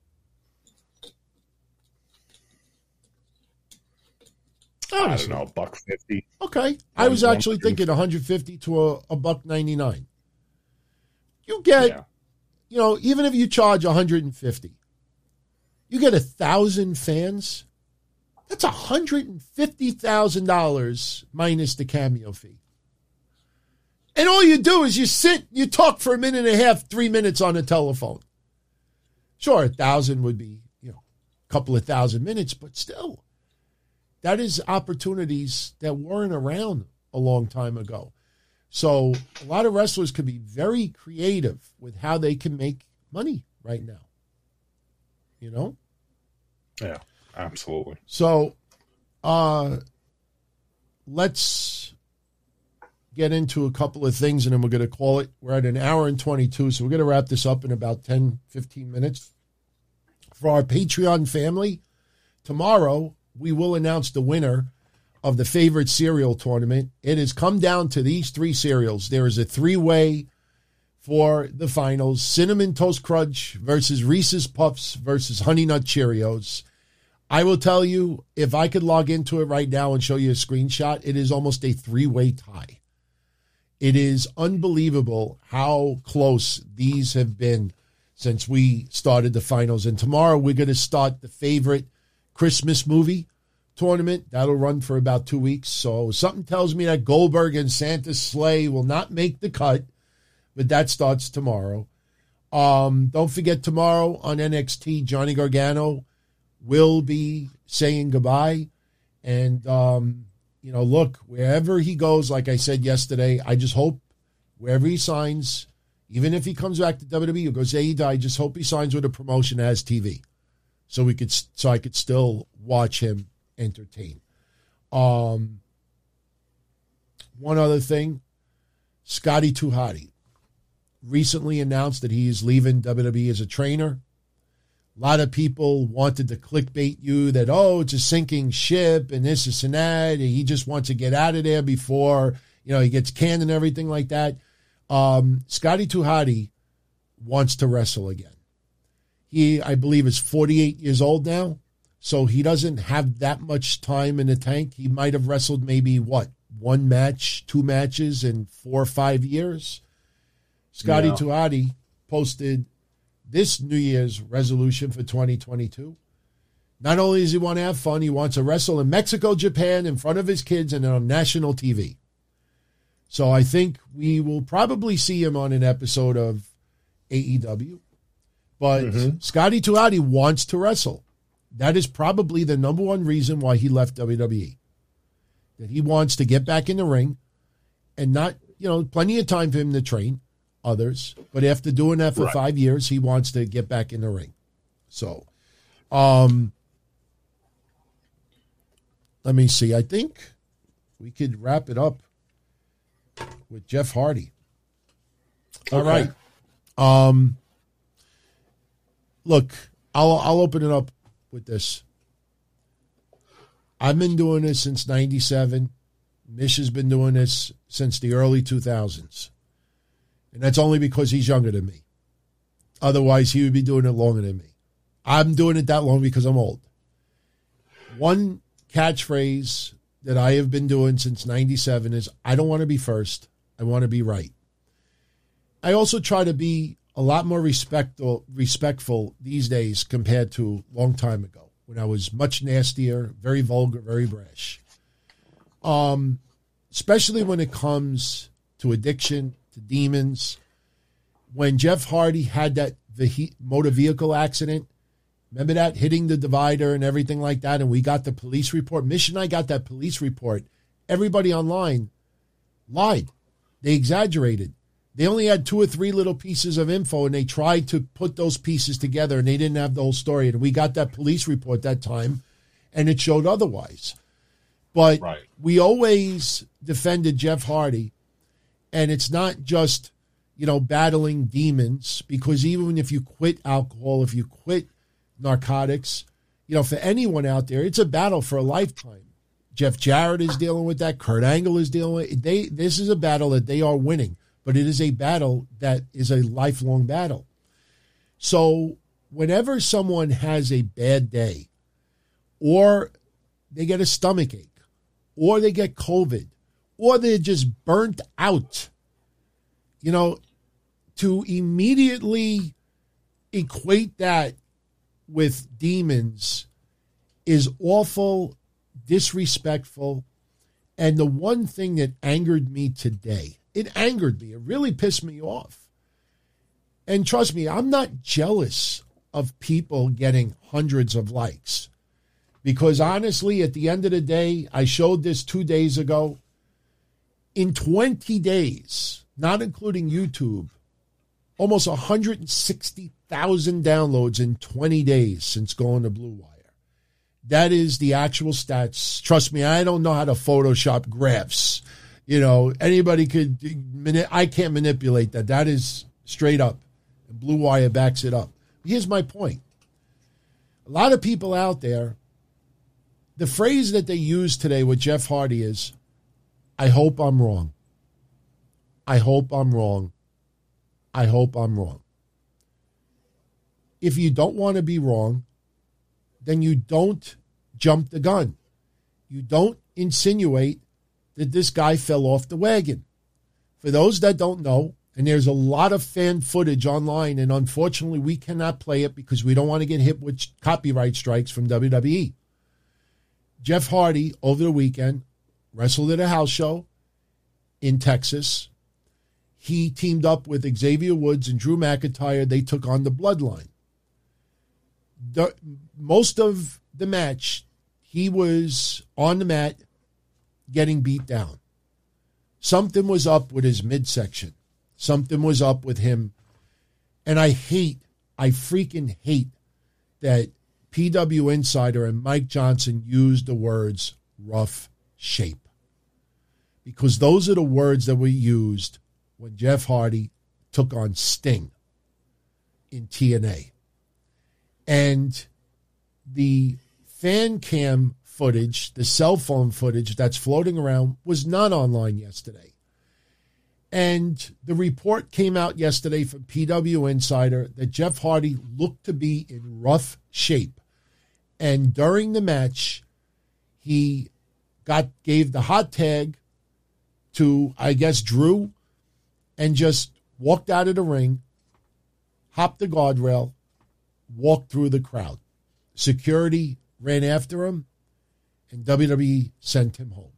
I don't know, a buck fifty. Okay. I was One- actually one thinking one hundred fifty to a, a buck ninety-nine. You get, Yeah. you know, even if you charge one hundred fifty, you get a thousand fans. That's one hundred fifty thousand dollars minus the cameo fee. And all you do is you sit, you talk for a minute and a half, three minutes on the telephone. Sure, a thousand would be, you know, a couple of thousand minutes, but still, that is opportunities that weren't around a long time ago. So a lot of wrestlers could be very creative with how they can make money right now. You know? Yeah, absolutely. So uh, let's get into a couple of things, and then we're going to call it. We're at an hour and twenty-two, so we're going to wrap this up in about ten, fifteen minutes. For our Patreon family, tomorrow we will announce the winner of the favorite cereal tournament. It has come down to these three cereals. There is a three-way for the finals: Cinnamon Toast Crunch versus Reese's Puffs versus Honey Nut Cheerios. I will tell you, if I could log into it right now and show you a screenshot, it is almost a three-way tie. It is unbelievable how close these have been since we started the finals. And tomorrow we're going to start the favorite Christmas movie tournament. That'll run for about two weeks. So something tells me that Goldberg and Santa's sleigh will not make the cut, but that starts tomorrow. Um, don't forget, tomorrow on N X T, Johnny Gargano will be saying goodbye. And, um, you know, look, wherever he goes, like I said yesterday, I just hope wherever he signs, even if he comes back to W W E or goes to A E W, I just hope he signs with a promotion that has T V. So we could, so I could still watch him entertain. Um, one other thing, Scotty Too Hotty recently announced that he is leaving W W E as a trainer. A lot of people wanted to clickbait you that, oh, it's a sinking ship and this, this, and that. And he just wants to get out of there before, you know, he gets canned and everything like that. Um, Scotty Too Hotty wants to wrestle again. He, I believe, is forty-eight years old now, so he doesn't have that much time in the tank. He might have wrestled maybe, what, one match, two matches in four or five years. Scotty Yeah. Too Hotty posted this New Year's resolution for twenty twenty-two. Not only does he want to have fun, he wants to wrestle in Mexico, Japan, in front of his kids and on national T V. So I think we will probably see him on an episode of A E W. But Mhm. Scotty Too Hotty wants to wrestle. That is probably the number one reason why he left W W E. That he wants to get back in the ring and not, you know, plenty of time for him to train others. But after doing that for Right. five years, he wants to get back in the ring. So, um, let me see. I think we could wrap it up with Jeff Hardy. All Okay. right. Um, look, I'll I'll open it up with this. I've been doing this since ninety-seven. Mish has been doing this since the early two thousands. And that's only because he's younger than me. Otherwise, he would be doing it longer than me. I'm doing it that long because I'm old. One catchphrase that I have been doing since ninety-seven is, I don't want to be first. I want to be right. I also try to be a lot more respectful, respectful these days compared to a long time ago when I was much nastier, very vulgar, very brash. Um, especially when it comes to addiction, to demons. When Jeff Hardy had that vehi- motor vehicle accident, remember that, hitting the divider and everything like that, and we got the police report. Mish and I got that police report. Everybody online lied. They exaggerated. They only had two or three little pieces of info, and they tried to put those pieces together, and they didn't have the whole story. And we got that police report that time, and it showed otherwise. But right. we always defended Jeff Hardy, and it's not just, you know, battling demons, because even if you quit alcohol, if you quit narcotics, you know, for anyone out there, it's a battle for a lifetime. Jeff Jarrett is dealing with that. Kurt Angle is dealing with it. They, this is a battle that they are winning, but it is a battle that is a lifelong battle. So whenever someone has a bad day, or they get a stomach ache, or they get COVID, or they're just burnt out, you know, to immediately equate that with demons is awful, disrespectful. And the one thing that angered me today, it angered me, it really pissed me off. And trust me, I'm not jealous of people getting hundreds of likes. Because honestly, at the end of the day, I showed this two days ago. In twenty days, not including YouTube, almost one hundred sixty thousand downloads in twenty days since going to Blue Wire. That is the actual stats. Trust me, I don't know how to Photoshop graphs. You know, anybody could, I can't manipulate that. That is straight up. And Blue Wire backs it up. Here's my point. A lot of people out there, the phrase that they use today with Jeff Hardy is, I hope I'm wrong. I hope I'm wrong. I hope I'm wrong. If you don't want to be wrong, then you don't jump the gun. You don't insinuate that this guy fell off the wagon. For those that don't know, and there's a lot of fan footage online, and unfortunately we cannot play it because we don't want to get hit with copyright strikes from W W E. Jeff Hardy, over the weekend, wrestled at a house show in Texas. He teamed up with Xavier Woods and Drew McIntyre. They took on the Bloodline. The, most of the match, he was on the mat getting beat down. Something was up with his midsection. Something was up with him. And I hate, I freaking hate that P W Insider and Mike Johnson used the words rough shape. Because those are the words that were used when Jeff Hardy took on Sting in T N A. And the fan cam footage, the cell phone footage that's floating around was not online yesterday. And the report came out yesterday from P W Insider that Jeff Hardy looked to be in rough shape. And during the match, he got gave the hot tag to, I guess, Drew, and just walked out of the ring, hopped the guardrail, walked through the crowd. Security ran after him, and W W E sent him home.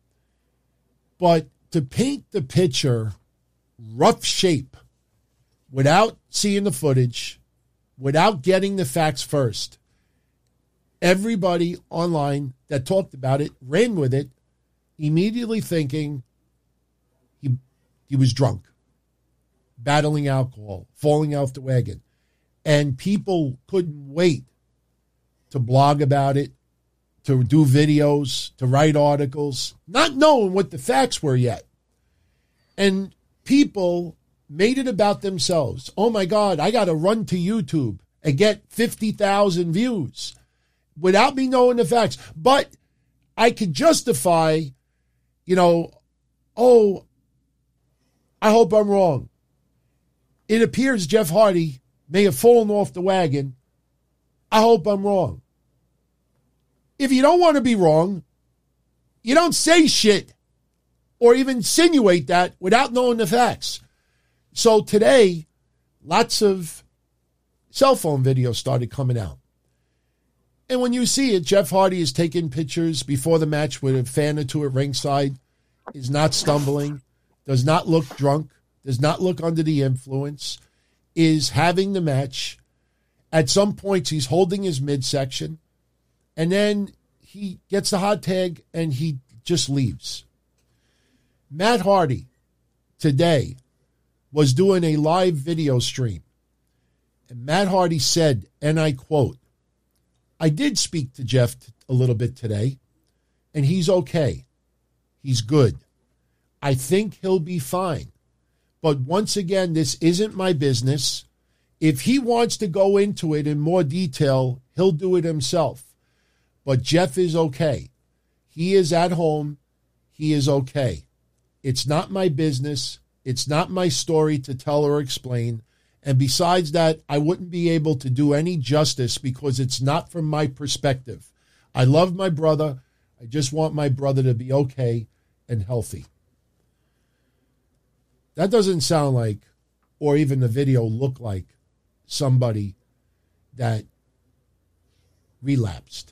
But to paint the picture rough shape without seeing the footage, without getting the facts first, everybody online that talked about it ran with it, immediately thinking he he was drunk, battling alcohol, falling off the wagon. And people couldn't wait to blog about it, to do videos, to write articles, not knowing what the facts were yet. And people made it about themselves. Oh my God, I got to run to YouTube and get fifty thousand views without me knowing the facts. But I could justify, you know, oh, I hope I'm wrong. It appears Jeff Hardy may have fallen off the wagon. I hope I'm wrong. If you don't want to be wrong, you don't say shit or even insinuate that without knowing the facts. So today, lots of cell phone videos started coming out. And when you see it, Jeff Hardy is taking pictures before the match with a fan or two at ringside, is not stumbling, does not look drunk, does not look under the influence, is having the match. At some points, he's holding his midsection, and then he gets the hot tag and he just leaves. Matt Hardy today was doing a live video stream, and Matt Hardy said, and I quote, "I did speak to Jeff a little bit today, and he's okay. He's good. I think he'll be fine. But once again, this isn't my business. If he wants to go into it in more detail, he'll do it himself. But Jeff is okay. He is at home. He is okay. It's not my business. It's not my story to tell or explain. And besides that, I wouldn't be able to do any justice because it's not from my perspective. I love my brother. I just want my brother to be okay and healthy." That doesn't sound like, or even the video look like, somebody that relapsed.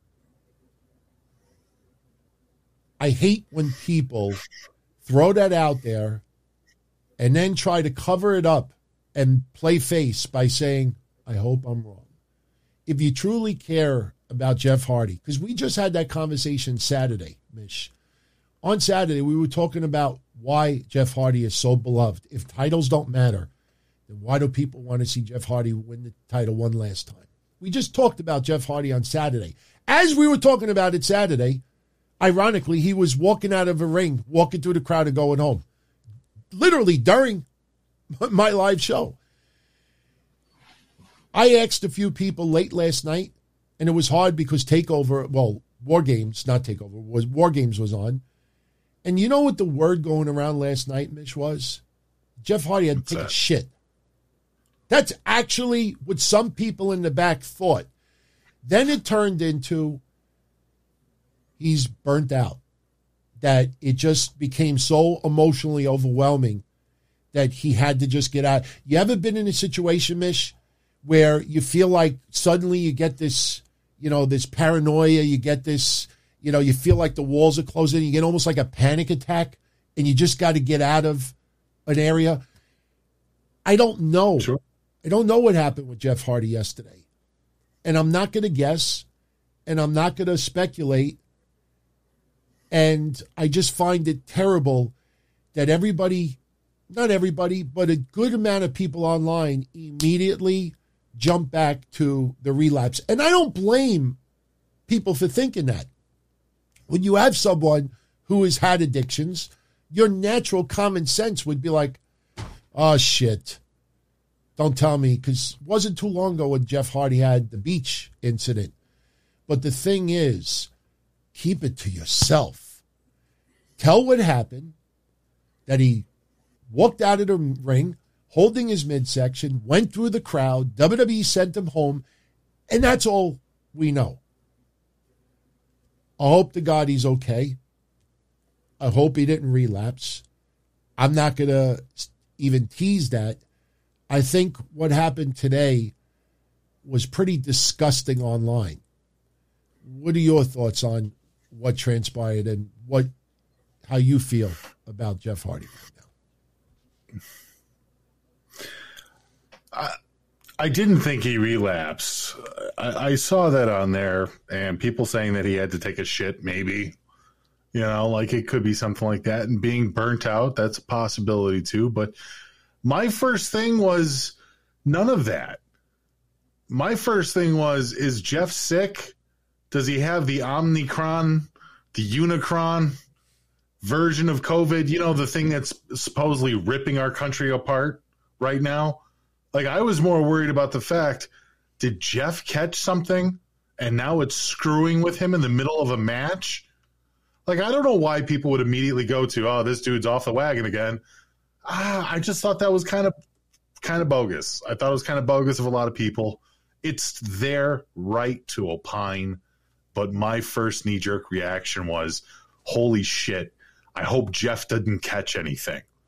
I hate when people throw that out there and then try to cover it up and play face by saying, "I hope I'm wrong." If you truly care about Jeff Hardy, because we just had that conversation Saturday, Mish. On Saturday, we were talking about why Jeff Hardy is so beloved. If titles don't matter, then why do people want to see Jeff Hardy win the title one last time? We just talked about Jeff Hardy on Saturday. As we were talking about it Saturday, ironically, he was walking out of a ring, walking through the crowd and going home. Literally during my live show. I asked a few people late last night, and it was hard because TakeOver, well, War Games, not TakeOver, was War Games was on. And you know what the word going around last night, Mish, was? Jeff Hardy had to take a shit. That's actually what some people in the back thought. Then it turned into he's burnt out. That it just became so emotionally overwhelming that he had to just get out. You ever been in a situation, Mish, where you feel like suddenly you get this, you know, this paranoia, you get this, you know, you feel like the walls are closing, you get almost like a panic attack, and you just got to get out of an area? I don't know. Sure. I don't know what happened with Jeff Hardy yesterday. And I'm not going to guess, and I'm not going to speculate. And I just find it terrible that everybody, not everybody, but a good amount of people online immediately jump back to the relapse. And I don't blame people for thinking that. When you have someone who has had addictions, your natural common sense would be like, "Oh, shit. Don't tell me," because it wasn't too long ago when Jeff Hardy had the beach incident. But the thing is, keep it to yourself. Tell what happened, that he walked out of the ring holding his midsection, went through the crowd, W W E sent him home, and that's all we know. I hope to God he's okay. I hope he didn't relapse. I'm not going to even tease that. I think what happened today was pretty disgusting online. What are your thoughts on what transpired and what, how you feel about Jeff Hardy right now? I, I didn't think he relapsed. I, I saw that on there, and people saying that he had to take a shit, maybe. You know, like it could be something like that. And being burnt out, that's a possibility too. But my first thing was none of that. My first thing was, is Jeff sick? Does he have the Omicron, the Unicron version of COVID? You know, the thing that's supposedly ripping our country apart right now? Like, I was more worried about the fact, did Jeff catch something and now it's screwing with him in the middle of a match? Like, I don't know why people would immediately go to, oh, this dude's off the wagon again. Ah, I just thought that was kind of kind of bogus. I thought it was kind of bogus of a lot of people. It's their right to opine, but my first knee-jerk reaction was, holy shit, I hope Jeff didn't catch anything.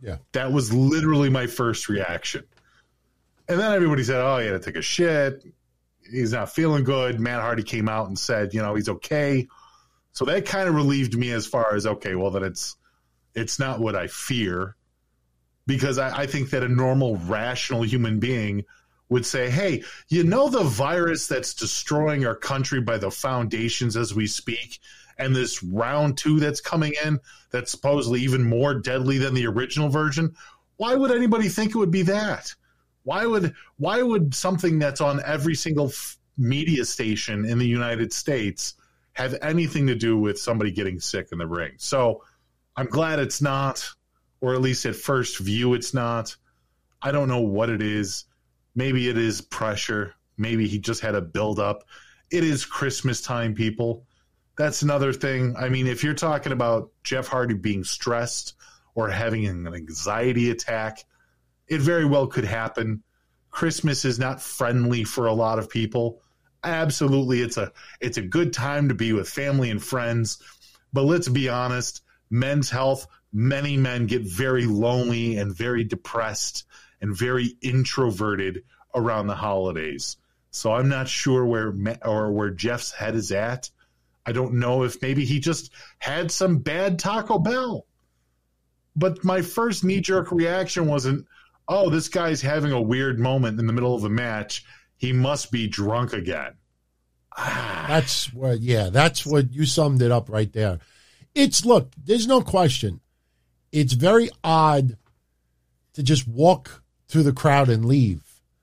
Yeah. That was literally my first reaction. And then everybody said, oh, he had to take a shit. He's not feeling good. Matt Hardy came out and said, you know, he's okay. So that kind of relieved me as far as, okay, well, then it's it's not what I fear. Because I, I think that a normal, rational human being would say, hey, you know the virus that's destroying our country by the foundations as we speak, and this round two that's coming in that's supposedly even more deadly than the original version? Why would anybody think it would be that? Why would why would something that's on every single f- media station in the United States have anything to do with somebody getting sick in the ring? So I'm glad it's not, or at least at first view it's not. I don't know what it is. Maybe it is pressure. Maybe he just had a build-up. It is Christmas time, people. That's another thing. I mean, if you're talking about Jeff Hardy being stressed or having an anxiety attack, it very well could happen. Christmas is not friendly for a lot of people. Absolutely, it's a it's a good time to be with family and friends. But let's be honest, men's health, many men get very lonely and very depressed and very introverted around the holidays. So I'm not sure where or where Jeff's head is at. I don't know if maybe he just had some bad Taco Bell. But my first knee-jerk reaction wasn't, oh, this guy's having a weird moment in the middle of a match. He must be drunk again. Ah. That's what, yeah, that's what you summed it up right there. It's, look, there's no question. It's very odd to just walk through the crowd and leave.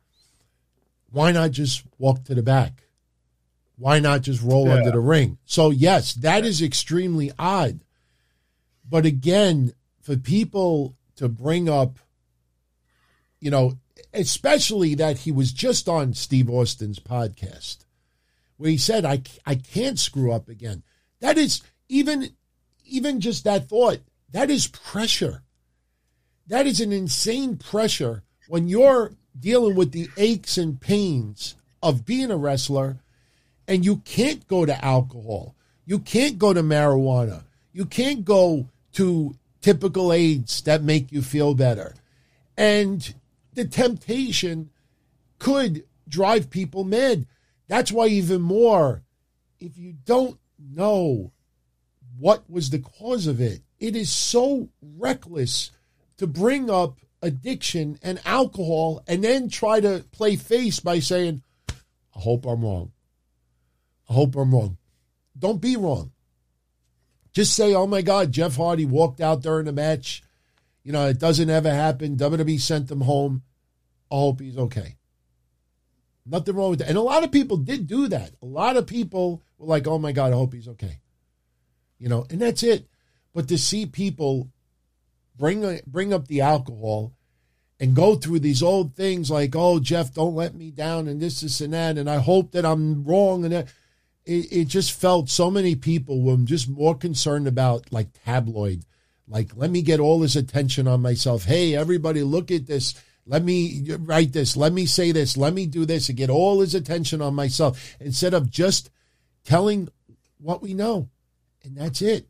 Why not just walk to the back? Why not just roll yeah. under the ring? So, yes, that is extremely odd. But again, for people to bring up, you know, especially that he was just on Steve Austin's podcast, where he said, I, I can't screw up again. That is, even, even just that thought, that is pressure. That is an insane pressure when you're dealing with the aches and pains of being a wrestler and you can't go to alcohol. You can't go to marijuana. You can't go to typical aids that make you feel better. And the temptation could drive people mad. That's why even more, if you don't know what was the cause of it, it is so reckless to bring up addiction and alcohol and then try to play face by saying, I hope I'm wrong. I hope I'm wrong. Don't be wrong. Just say, oh my God, Jeff Hardy walked out during the match. You know, it doesn't ever happen. W W E sent him home. I hope he's okay. Nothing wrong with that. And a lot of people did do that. A lot of people were like, oh my God, I hope he's okay. You know, and that's it. But to see people bring bring up the alcohol and go through these old things like, oh, Jeff, don't let me down and this, this, and that, and I hope that I'm wrong. And that, it, it just felt so many people were just more concerned about like tabloid, like, let me get all this attention on myself. Hey, everybody, look at this. Let me write this. Let me say this. Let me do this and get all his attention on myself instead of just telling what we know. And that's it.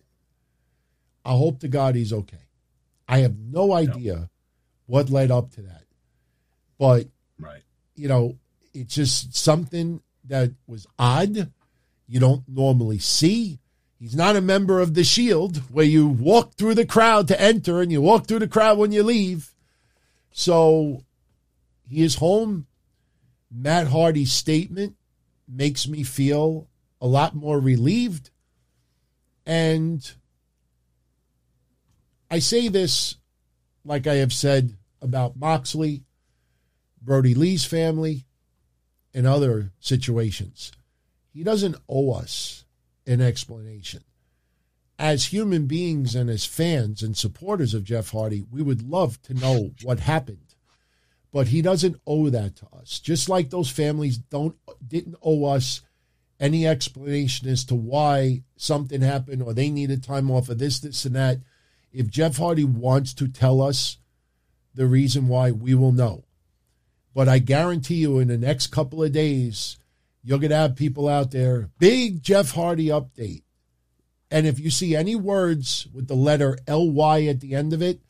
I hope to God he's okay. I have no idea no. what led up to that. But, right. you know, it's just something that was odd. You don't normally see. He's not a member of the Shield where you walk through the crowd to enter and you walk through the crowd when you leave. So he is home. Matt Hardy's statement makes me feel a lot more relieved. And I say this like I have said about Moxley, Brody Lee's family, and other situations. He doesn't owe us an explanation. As human beings and as fans and supporters of Jeff Hardy, we would love to know what happened. But he doesn't owe that to us. Just like those families don't didn't owe us any explanation as to why something happened or they needed time off of this, this, and that. If Jeff Hardy wants to tell us the reason why, we will know. But I guarantee you in the next couple of days, you're going to have people out there, big Jeff Hardy update. And if you see any words with the letter L Y at the end of it,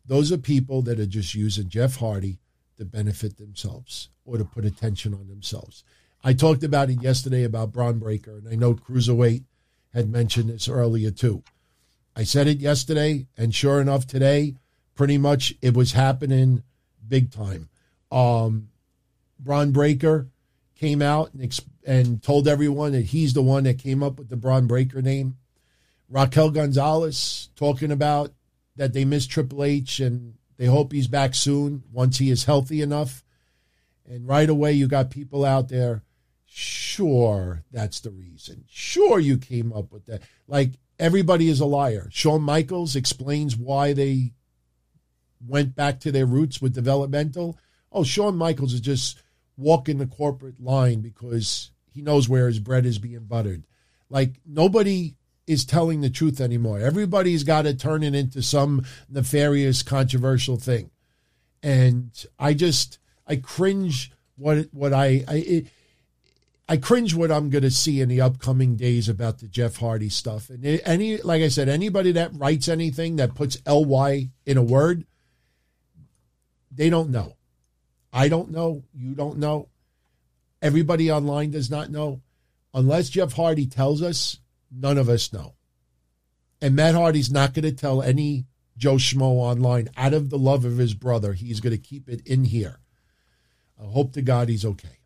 Those are people that are just using Jeff Hardy to benefit themselves or to put attention on themselves. I talked about it yesterday about Bron Breakker, and I know Cruiserweight had mentioned this earlier too. I said it yesterday, and sure enough today, pretty much it was happening big time. Um, Bron Breakker came out and, exp- and told everyone that he's the one that came up with the Bron Breakker name. Raquel Gonzalez talking about that they miss Triple H and they hope he's back soon once he is healthy enough. And right away you got people out there, sure, that's the reason. Sure, you came up with that. Like, everybody is a liar. Shawn Michaels explains why they went back to their roots with developmental. Oh, Shawn Michaels is just walking the corporate line because he knows where his bread is being buttered. Like, nobody is telling the truth anymore. Everybody's got to turn it into some nefarious, controversial thing. And I just, I cringe what what I, I, it, I cringe what I'm going to see in the upcoming days about the Jeff Hardy stuff. And any, like I said, anybody that writes anything that puts L Y in a word, they don't know. I don't know. You don't know. Everybody online does not know. Unless Jeff Hardy tells us, none of us know. And Matt Hardy's not going to tell any Joe Schmo online out of the love of his brother. He's going to keep it in here. I hope to God he's okay.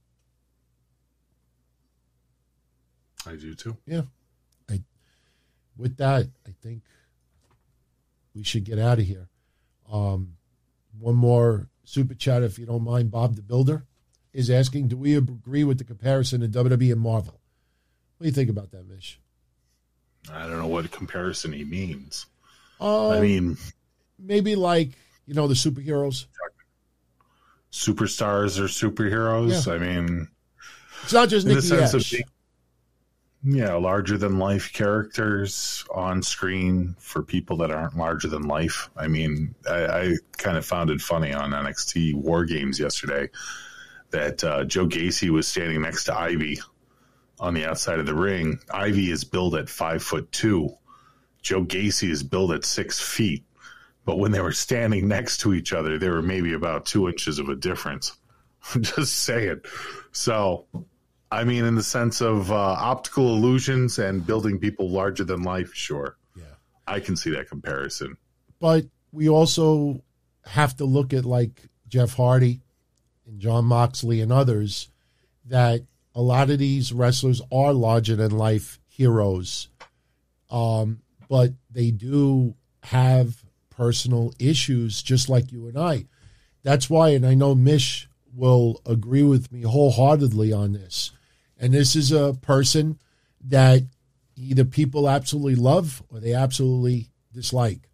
I do too. Yeah. I, with that, I think we should get out of here. Um, one more super chat, if you don't mind. Bob the Builder is asking, do we agree with the comparison of W W E and Marvel? What do you think about that, Mish? I don't know what comparison he means. Um, I mean, maybe like, you know, the superheroes. Superstars or superheroes. Yeah. I mean, it's not just in Nikki the sense Ash. of being, yeah, larger than life characters on screen for people that aren't larger than life. I mean, I, I kind of found it funny on N X T War Games yesterday that uh, Joe Gacy was standing next to Ivy on the outside of the ring. Ivy is billed at five foot two. Joe Gacy is billed at six feet. But when they were standing next to each other, there were maybe about two inches of a difference. I'm just saying. So, I mean, in the sense of uh, optical illusions and building people larger than life, sure. Yeah. I can see that comparison. But we also have to look at like Jeff Hardy and John Moxley and others, that a lot of these wrestlers are larger than life heroes. Um, but they do have personal issues just like you and I. That's why, and I know Mish will agree with me wholeheartedly on this. And this is a person that either people absolutely love or they absolutely dislike.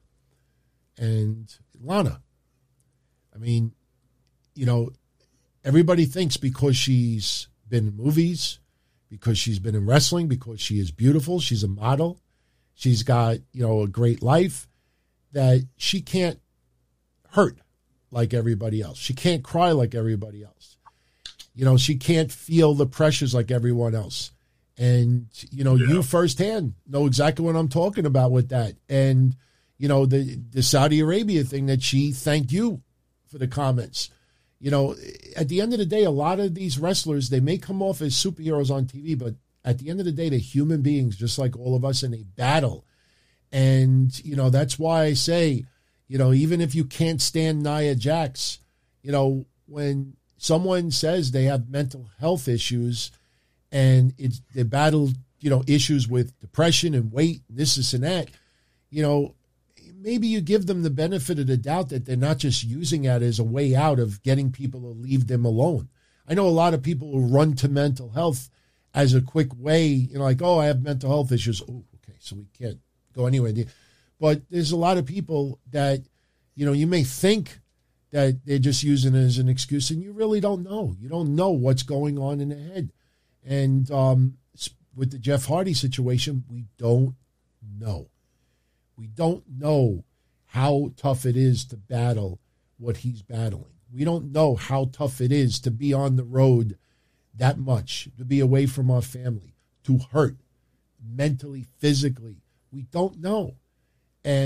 And Lana, I mean, you know, everybody thinks because she's been in movies, because she's been in wrestling, because she is beautiful, she's a model, she's got, you know, a great life, that she can't hurt like everybody else. She can't cry like everybody else. You know, she can't feel the pressures like everyone else. And, you know, yeah. you firsthand know exactly what I'm talking about with that. And, you know, the, the Saudi Arabia thing that she thanked you for the comments. You know, at the end of the day, a lot of these wrestlers, they may come off as superheroes on T V, but at the end of the day, they're human beings just like all of us, and they battle. And, you know, that's why I say, you know, even if you can't stand Nia Jax, you know, when someone says they have mental health issues and it's, they battle, you know, issues with depression and weight, and this, this, and that, you know, maybe you give them the benefit of the doubt that they're not just using that as a way out of getting people to leave them alone. I know a lot of people who run to mental health as a quick way, you know, like, oh, I have mental health issues. Oh, okay, so we can't go anywhere. But there's a lot of people that, you know, you may think that they're just using it as an excuse, and you really don't know. You don't know what's going on in their head. And um, with the Jeff Hardy situation, we don't know. We don't know how tough it is to battle what he's battling. We don't know how tough it is to be on the road that much, to be away from our family, to hurt mentally, physically. We don't know. And,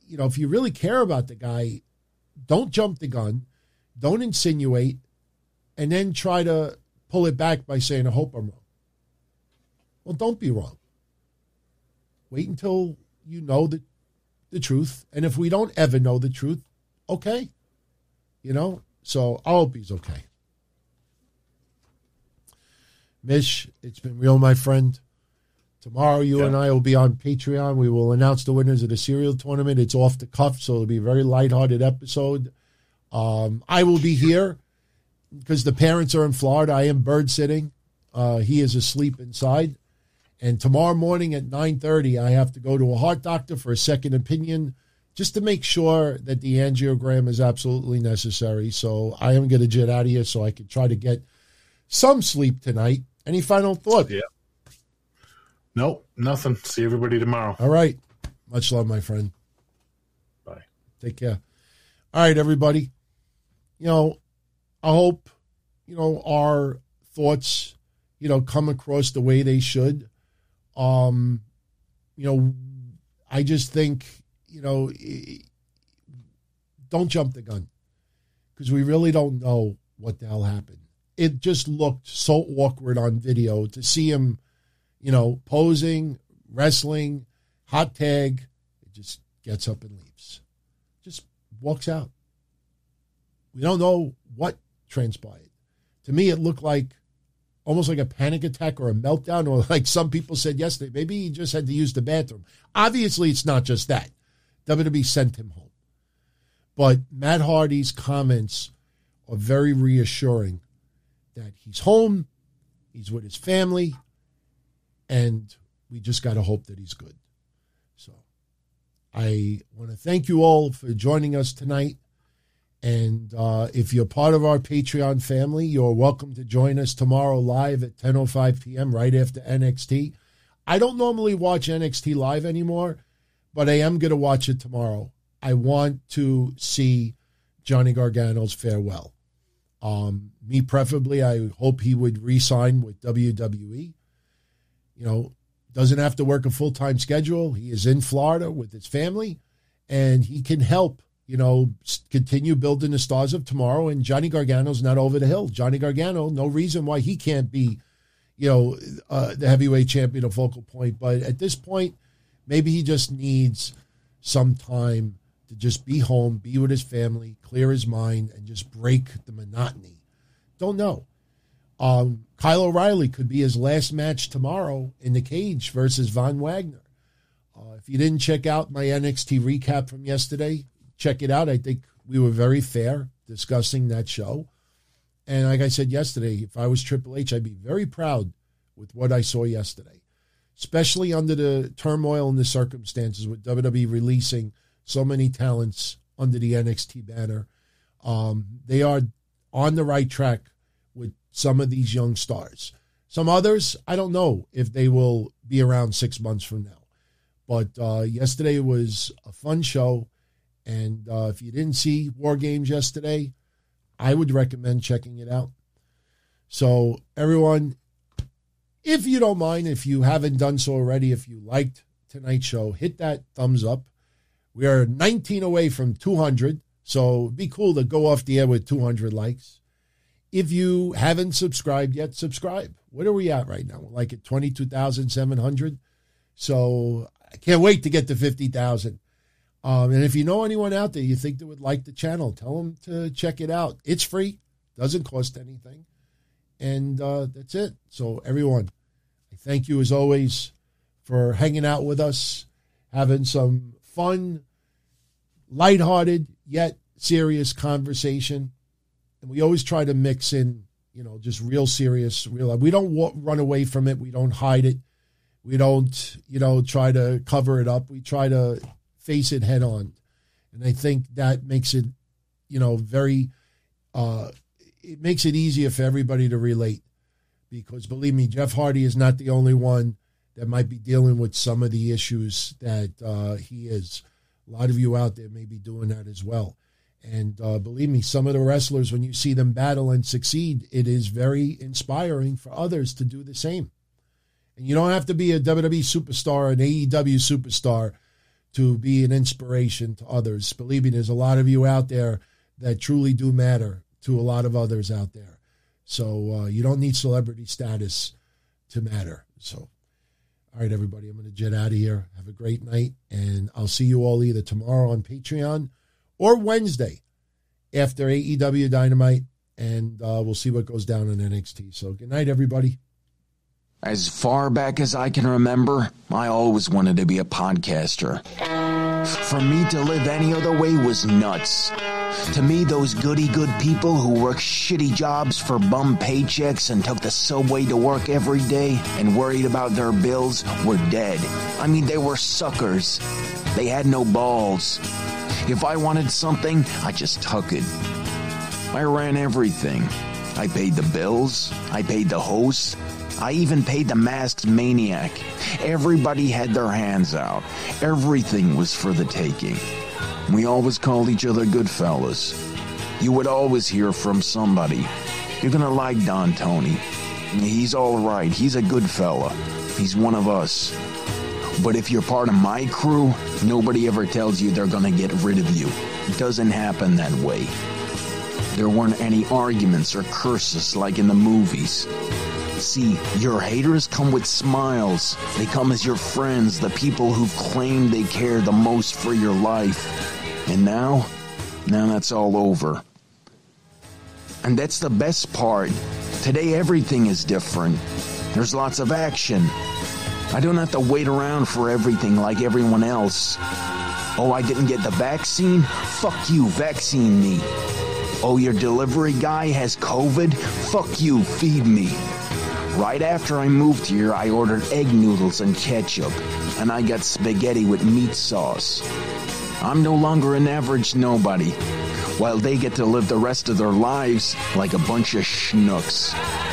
you know, if you really care about the guy, don't jump the gun, don't insinuate, and then try to pull it back by saying, I hope I'm wrong. Well, don't be wrong. Wait until you know the, the truth. And if we don't ever know the truth, okay. You know, so I hope he's okay. Mish, it's been real, my friend. Tomorrow, you yeah. and I will be on Patreon. We will announce the winners of the cereal tournament. It's off the cuff, so it'll be a very lighthearted episode. Um, I will be here because the parents are in Florida. I am bird sitting. Uh, he is asleep inside. And tomorrow morning at nine thirty, I have to go to a heart doctor for a second opinion just to make sure that the angiogram is absolutely necessary. So I am going to jet out of here so I can try to get some sleep tonight. Any final thought? Yeah. Nope, nothing. See everybody tomorrow. All right. Much love, my friend. Bye. Take care. All right, everybody. You know, I hope, you know, our thoughts, you know, come across the way they should. Um, you know, I just think, you know, don't jump the gun because we really don't know what the hell happened. It just looked so awkward on video to see him, you know, posing, wrestling, hot tag. It just gets up and leaves. Just walks out. We don't know what transpired. To me, it looked like almost like a panic attack or a meltdown, or like some people said yesterday, maybe he just had to use the bathroom. Obviously, it's not just that. W W E sent him home. But Matt Hardy's comments are very reassuring that he's home, he's with his family, and we just got to hope that he's good. So I want to thank you all for joining us tonight. And uh, if you're part of our Patreon family, you're welcome to join us tomorrow live at ten oh five p.m. right after N X T. I don't normally watch N X T live anymore, but I am going to watch it tomorrow. I want to see Johnny Gargano's farewell. Um, me preferably, I hope he would re-sign with W W E. You know, doesn't have to work a full-time schedule. He is in Florida with his family, and he can help, you know, continue building the stars of tomorrow. And Johnny Gargano's not over the hill. Johnny Gargano, no reason why he can't be, you know, uh, the heavyweight champion of Focal Point. But at this point, maybe he just needs some time to just be home, be with his family, clear his mind, and just break the monotony. Don't know. Um, Kyle O'Reilly could be his last match tomorrow in the cage versus Von Wagner. Uh, if you didn't check out my N X T recap from yesterday, check it out. I think we were very fair discussing that show. And like I said yesterday, if I was Triple H, I'd be very proud with what I saw yesterday, especially under the turmoil and the circumstances with W W E releasing so many talents under the N X T banner. Um, they are on the right track with some of these young stars. Some others, I don't know if they will be around six months from now. But uh, yesterday was a fun show. And uh, if you didn't see War Games yesterday, I would recommend checking it out. So everyone, if you don't mind, if you haven't done so already, if you liked tonight's show, hit that thumbs up. We are nineteen away from two hundred, so it'd be cool to go off the air with two hundred likes. If you haven't subscribed yet, subscribe. What are we at right now? We're like at twenty-two thousand seven hundred. So I can't wait to get to fifty thousand. Um, and if you know anyone out there you think that would like the channel, tell them to check it out. It's free. Doesn't cost anything. And uh, that's it. So everyone, I thank you as always for hanging out with us, having some fun, lighthearted, yet serious conversation. And we always try to mix in, you know, just real serious, real. We don't wa- run away from it. We don't hide it. We don't, you know, try to cover it up. We try to face it head on. And I think that makes it, you know, very, uh, it makes it easier for everybody to relate. Because believe me, Jeff Hardy is not the only one that might be dealing with some of the issues that uh, he is. A lot of you out there may be doing that as well. And uh, believe me, some of the wrestlers, when you see them battle and succeed, it is very inspiring for others to do the same. And you don't have to be a W W E superstar, an A E W superstar, to be an inspiration to others. Believe me, there's a lot of you out there that truly do matter to a lot of others out there. So uh, you don't need celebrity status to matter. So, all right, everybody, I'm going to jet out of here. Have a great night, and I'll see you all either tomorrow on Patreon or Wednesday after A E W Dynamite, and uh, we'll see what goes down in N X T. So good night, everybody. As far back as I can remember, I always wanted to be a podcaster. For me to live any other way was nuts. To me, those goody-good people who worked shitty jobs for bum paychecks and took the subway to work every day and worried about their bills were dead. I mean, they were suckers. They had no balls. If I wanted something, I just took it. I ran everything. I paid the bills. I paid the host. I even paid the masked maniac. Everybody had their hands out. Everything was for the taking. We always called each other good fellas. You would always hear from somebody. You're gonna like Don Tony. He's all right. He's a good fella. He's one of us. But if you're part of my crew, nobody ever tells you they're gonna get rid of you. It doesn't happen that way. There weren't any arguments or curses like in the movies. See, your haters come with smiles. They come as your friends, the people who've claimed they care the most for your life. And now, now that's all over. And that's the best part. Today everything is different. There's lots of action. I don't have to wait around for everything like everyone else. Oh, I didn't get the vaccine? Fuck you, vaccine me. Oh, your delivery guy has COVID? Fuck you, feed me. Right after I moved here, I ordered egg noodles and ketchup, and I got spaghetti with meat sauce. I'm no longer an average nobody, while they get to live the rest of their lives like a bunch of schnooks.